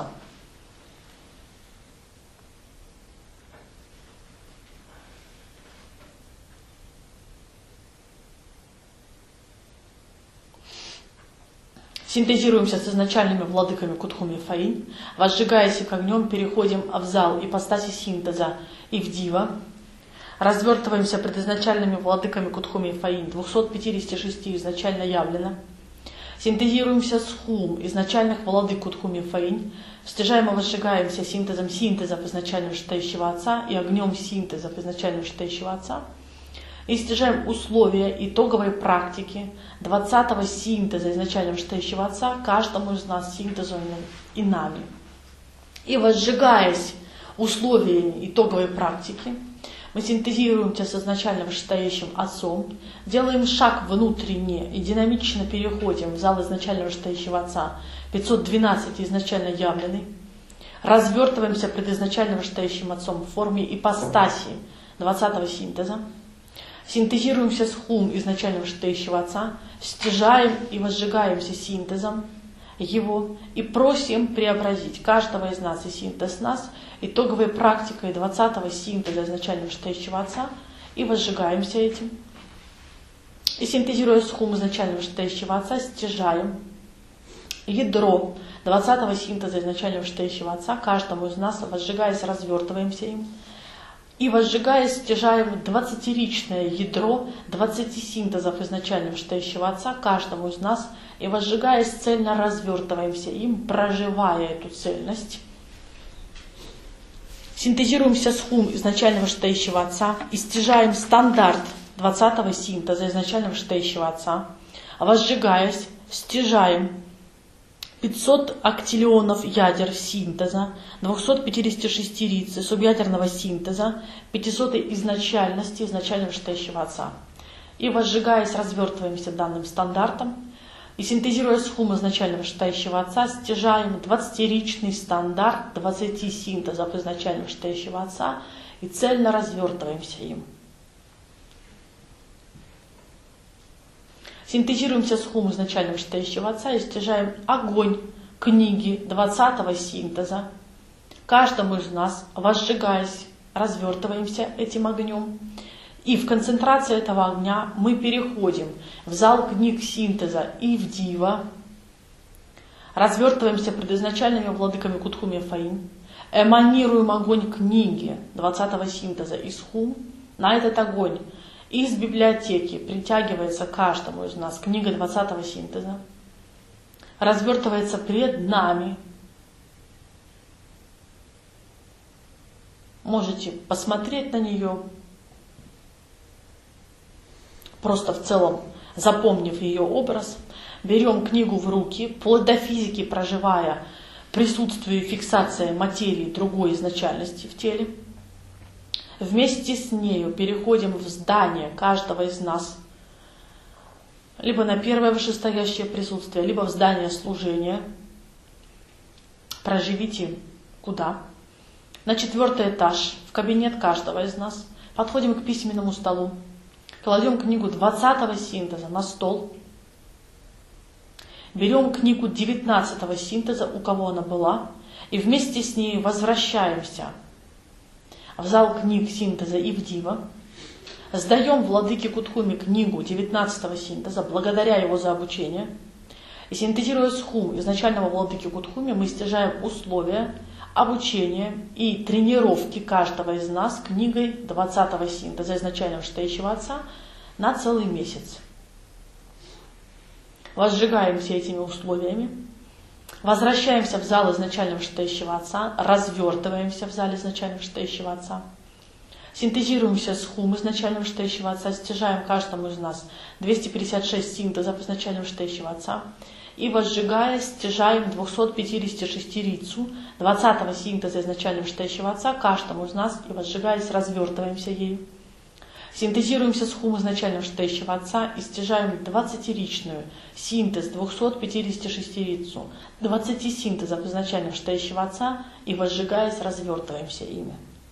Синтезируемся с изначальными владыками Кутхуми и Фаинь, возжигаясь их огнем, переходим в зал ипостаси синтеза и в дива, развертываемся пред изначальными владыками Кутхуми и Фаинь, 256 изначально явлено, синтезируемся с хум изначальных владык Кутхуми и Фаинь, стяжаемо возжигаемся синтезом синтезов изначального Шитающего Отца и огнем синтезов изначального Шитающего Отца, и стяжаем условия итоговой практики 20-го синтеза изначального Шитающего Отца каждому из нас синтезом и нами. И возжигаясь условиями итоговой практики, мы синтезируемся с изначальным Шитающим Отцом, делаем шаг внутренне и динамично переходим в зал изначального Шитающего Отца 512 изначально явленный, развертываемся пред изначальным Шитающим Отцом в форме ипостаси 20-го синтеза, синтезируемся с хум изначального Шитающего Отца, стяжаем и возжигаемся синтезом его и просим преобразить каждого из нас и синтез нас итоговой практикой 20-го синтеза изначального Шитающего Отца и возжигаемся этим. И синтезируя с хум изначального Шитающего Отца, стяжаем ядро 20-го синтеза изначального Шитающего Отца каждому из нас, возжигаясь, развертываемся им. И возжигая, стяжаем 20-ричное ядро 20 синтезов изначального Шитающего Отца каждому из нас, и возжигаясь, цельно развертываемся им, проживая эту цельность. Синтезируемся с хум изначального Шитающего Отца и стяжаем стандарт 20-го синтеза изначального Шитающего Отца, возжигаясь, стяжаем 500 актилионов ядер синтеза, 256 рицы субъядерного синтеза, 500 изначальности изначального Шитающего Отца. И возжигаясь, развертываемся данным стандартом, и синтезируя с хум изначального Шитающего Отца, стяжаем 20-ричный стандарт 20 синтезов изначального Шитающего Отца и цельно развертываемся им. Синтезируемся с хум изначального Шитающего Отца и стяжаем огонь книги 20-го синтеза. Каждому из нас, возжигаясь, развертываемся этим огнем. И в концентрации этого огня мы переходим в зал книг синтеза и в дива. Развертываемся пред изначальными владыками Кутхуми и Фаинь. Эманируем огонь книги 20-го синтеза из хум. На этот огонь из библиотеки притягивается каждому из нас книга 20-го синтеза, развертывается пред нами. Можете посмотреть на нее, просто в целом запомнив ее образ. Берем книгу в руки, вплоть до физики проживая присутствие и фиксация материи другой изначальности в теле. Вместе с нею переходим в здание каждого из нас, либо на первое вышестоящее присутствие, либо в здание служения. Проживите куда? На 4-й этаж, в кабинет каждого из нас. Подходим к письменному столу, кладем книгу 20-го синтеза на стол, берем книгу 19-го синтеза, у кого она была, и вместе с ней возвращаемся в зал книг синтеза Ивдива, сдаем владыке Кутхуме книгу 19-го синтеза, благодаря его за обучение, и синтезируя схум изначального владыки Кутхуме, мы стяжаем условия обучения и тренировки каждого из нас книгой 20-го синтеза изначального читающего отца на целый месяц. Возжигаемся этими условиями, возвращаемся в зал изначального читающего отца, развертываемся в зале изначального читающего отца, синтезируемся с хум изначального читающего отца, стяжаем каждому из нас 256 синтезов изначального читающего отца и, возжигая, стяжаем 256 рицу 20-го синтеза изначального читающего отца каждому из нас и, возжигаясь, развертываемся ею. Синтезируемся с хум изначального читающего отца и стяжаем 20-ричную синтез 256 рицу 20 синтезов изначального читающего отца и, возжигаясь, развертываемся ими.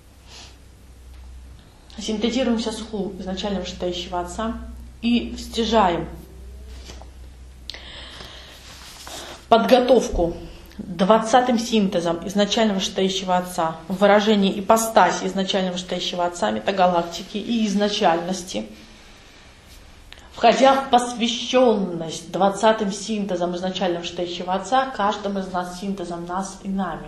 Синтезируемся с хум изначального читающего отца и стяжаем подготовку 20-м синтезом изначального читающего отца в выражении ипостаси изначального читающего отца, метагалактики и изначальности, входя в посвященность 20-м синтезом изначального читающего отца, каждым из нас синтезом нас и нами.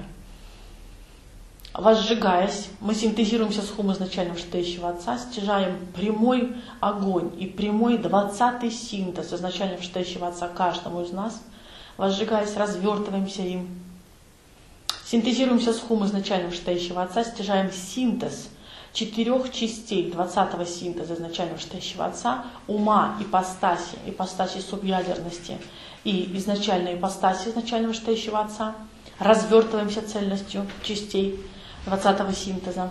Возжигаясь, мы синтезируемся с хум изначального читающего отца, стяжаем прямой огонь и прямой 20-й синтез изначального читающего отца каждому из нас, возжигаясь, развертываемся им. Синтезируемся с хум изначального читающего отца, стяжаем синтез 4 частей 20-го синтеза изначального читающего отца, ума, ипостаси субъядерности и изначальной ипостаси изначального читающего отца, развертываемся цельностью частей 20-го синтеза.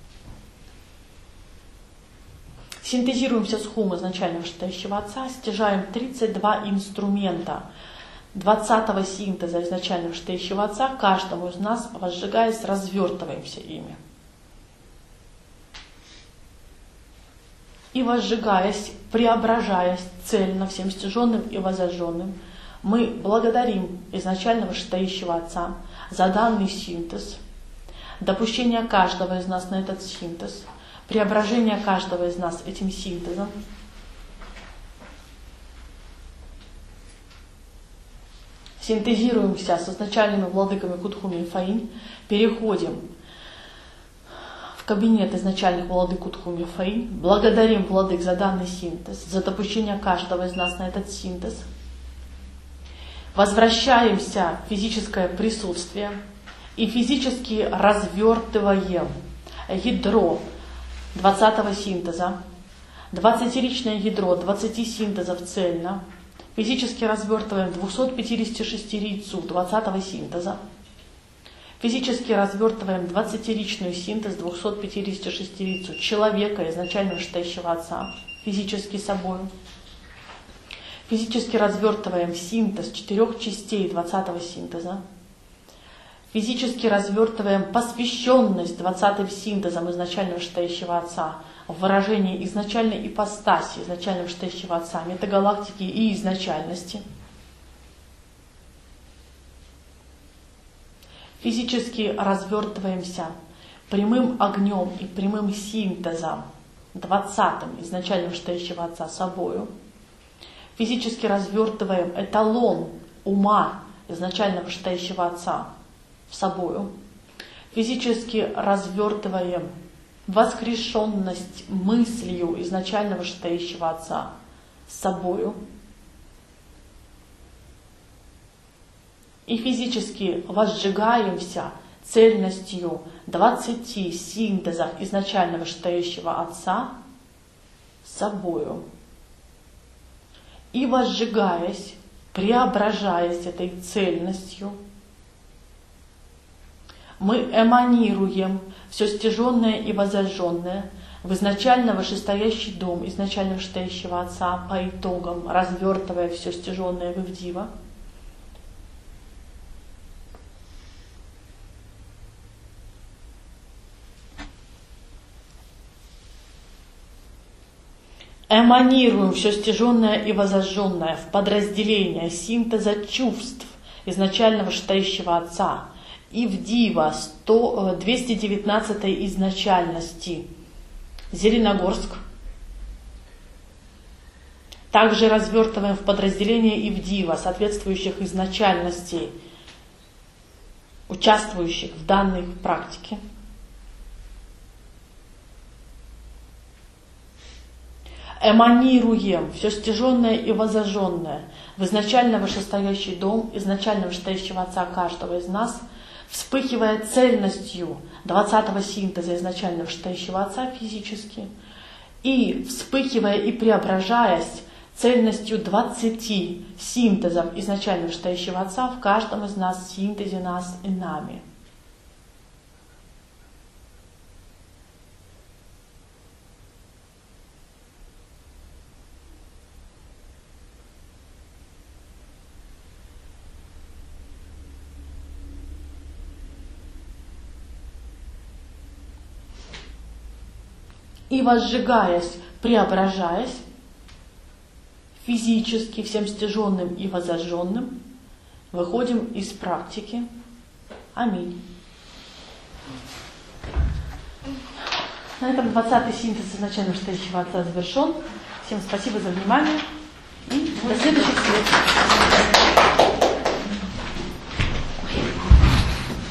Синтезируемся с хум изначального читающего отца, стяжаем 32 инструмента 20-го синтеза изначального читающего отца, каждому из нас, возжигаясь, развертываемся ими. И возжигаясь, преображаясь цельно всем стяженным и возожженным, мы благодарим изначального читающего отца за данный синтез, допущение каждого из нас на этот синтез, преображение каждого из нас этим синтезом. Синтезируемся с изначальными владыками Кутхуме и Фаинь, переходим в кабинет изначальных владык Кутхуме и Фаинь, благодарим владык за данный синтез, за допущение каждого из нас на этот синтез, возвращаемся в физическое присутствие и физически развертываем ядро 20-го синтеза, 20-ричное ядро 20 синтезов цельно, физически развертываем 256 рицу 20-го синтеза, физически развертываем 20-ричную синтез 256 рицу человека изначального читающего отца, физически собою. Физически развертываем синтез 4 частей 20-го синтеза. Физически развертываем посвященность 20-м синтезом изначального читающего отца в выражении изначальной ипостаси изначального читающего отца, метагалактики и изначальности. Физически развертываемся прямым огнем и прямым синтезом 20-м изначального читающего отца собою. Физически развертываем эталон ума изначального читающего отца собою. Физически развертываем воскрешенность мыслью изначального читающего отца собою. И физически возжигаемся цельностью 20 синтезов изначального читающего отца собою. И возжигаясь, преображаясь этой цельностью, мы эманируем все стяженное и возожженное в изначально вышестоящий дом изначально вышестоящего отца по итогам, развертывая все стяженное в Ивдива. Эманируем все стяженное и возожженное в подразделение синтеза чувств изначального читающего отца Ивдива 219 изначальности. Зеленогорск. Также развертываем в подразделение Ивдива, соответствующих изначальностей, участвующих в данной практике. Эманируем все стяженное и возожженное в изначально вышестоящий дом, изначально вышестоящего Отца каждого из нас, вспыхивая цельностью 20-го синтеза изначально вышестоящего Отца физически, и вспыхивая и преображаясь цельностью 20 синтезов изначально вышестоящего Отца в каждом из нас, синтезе нас и нами. И возжигаясь, преображаясь, физически, всем стяженным и возожженным, выходим из практики. Аминь. На этом 20-й синтез изначально вышестоящего Отца завершен. Всем спасибо за внимание и до следующих встреч.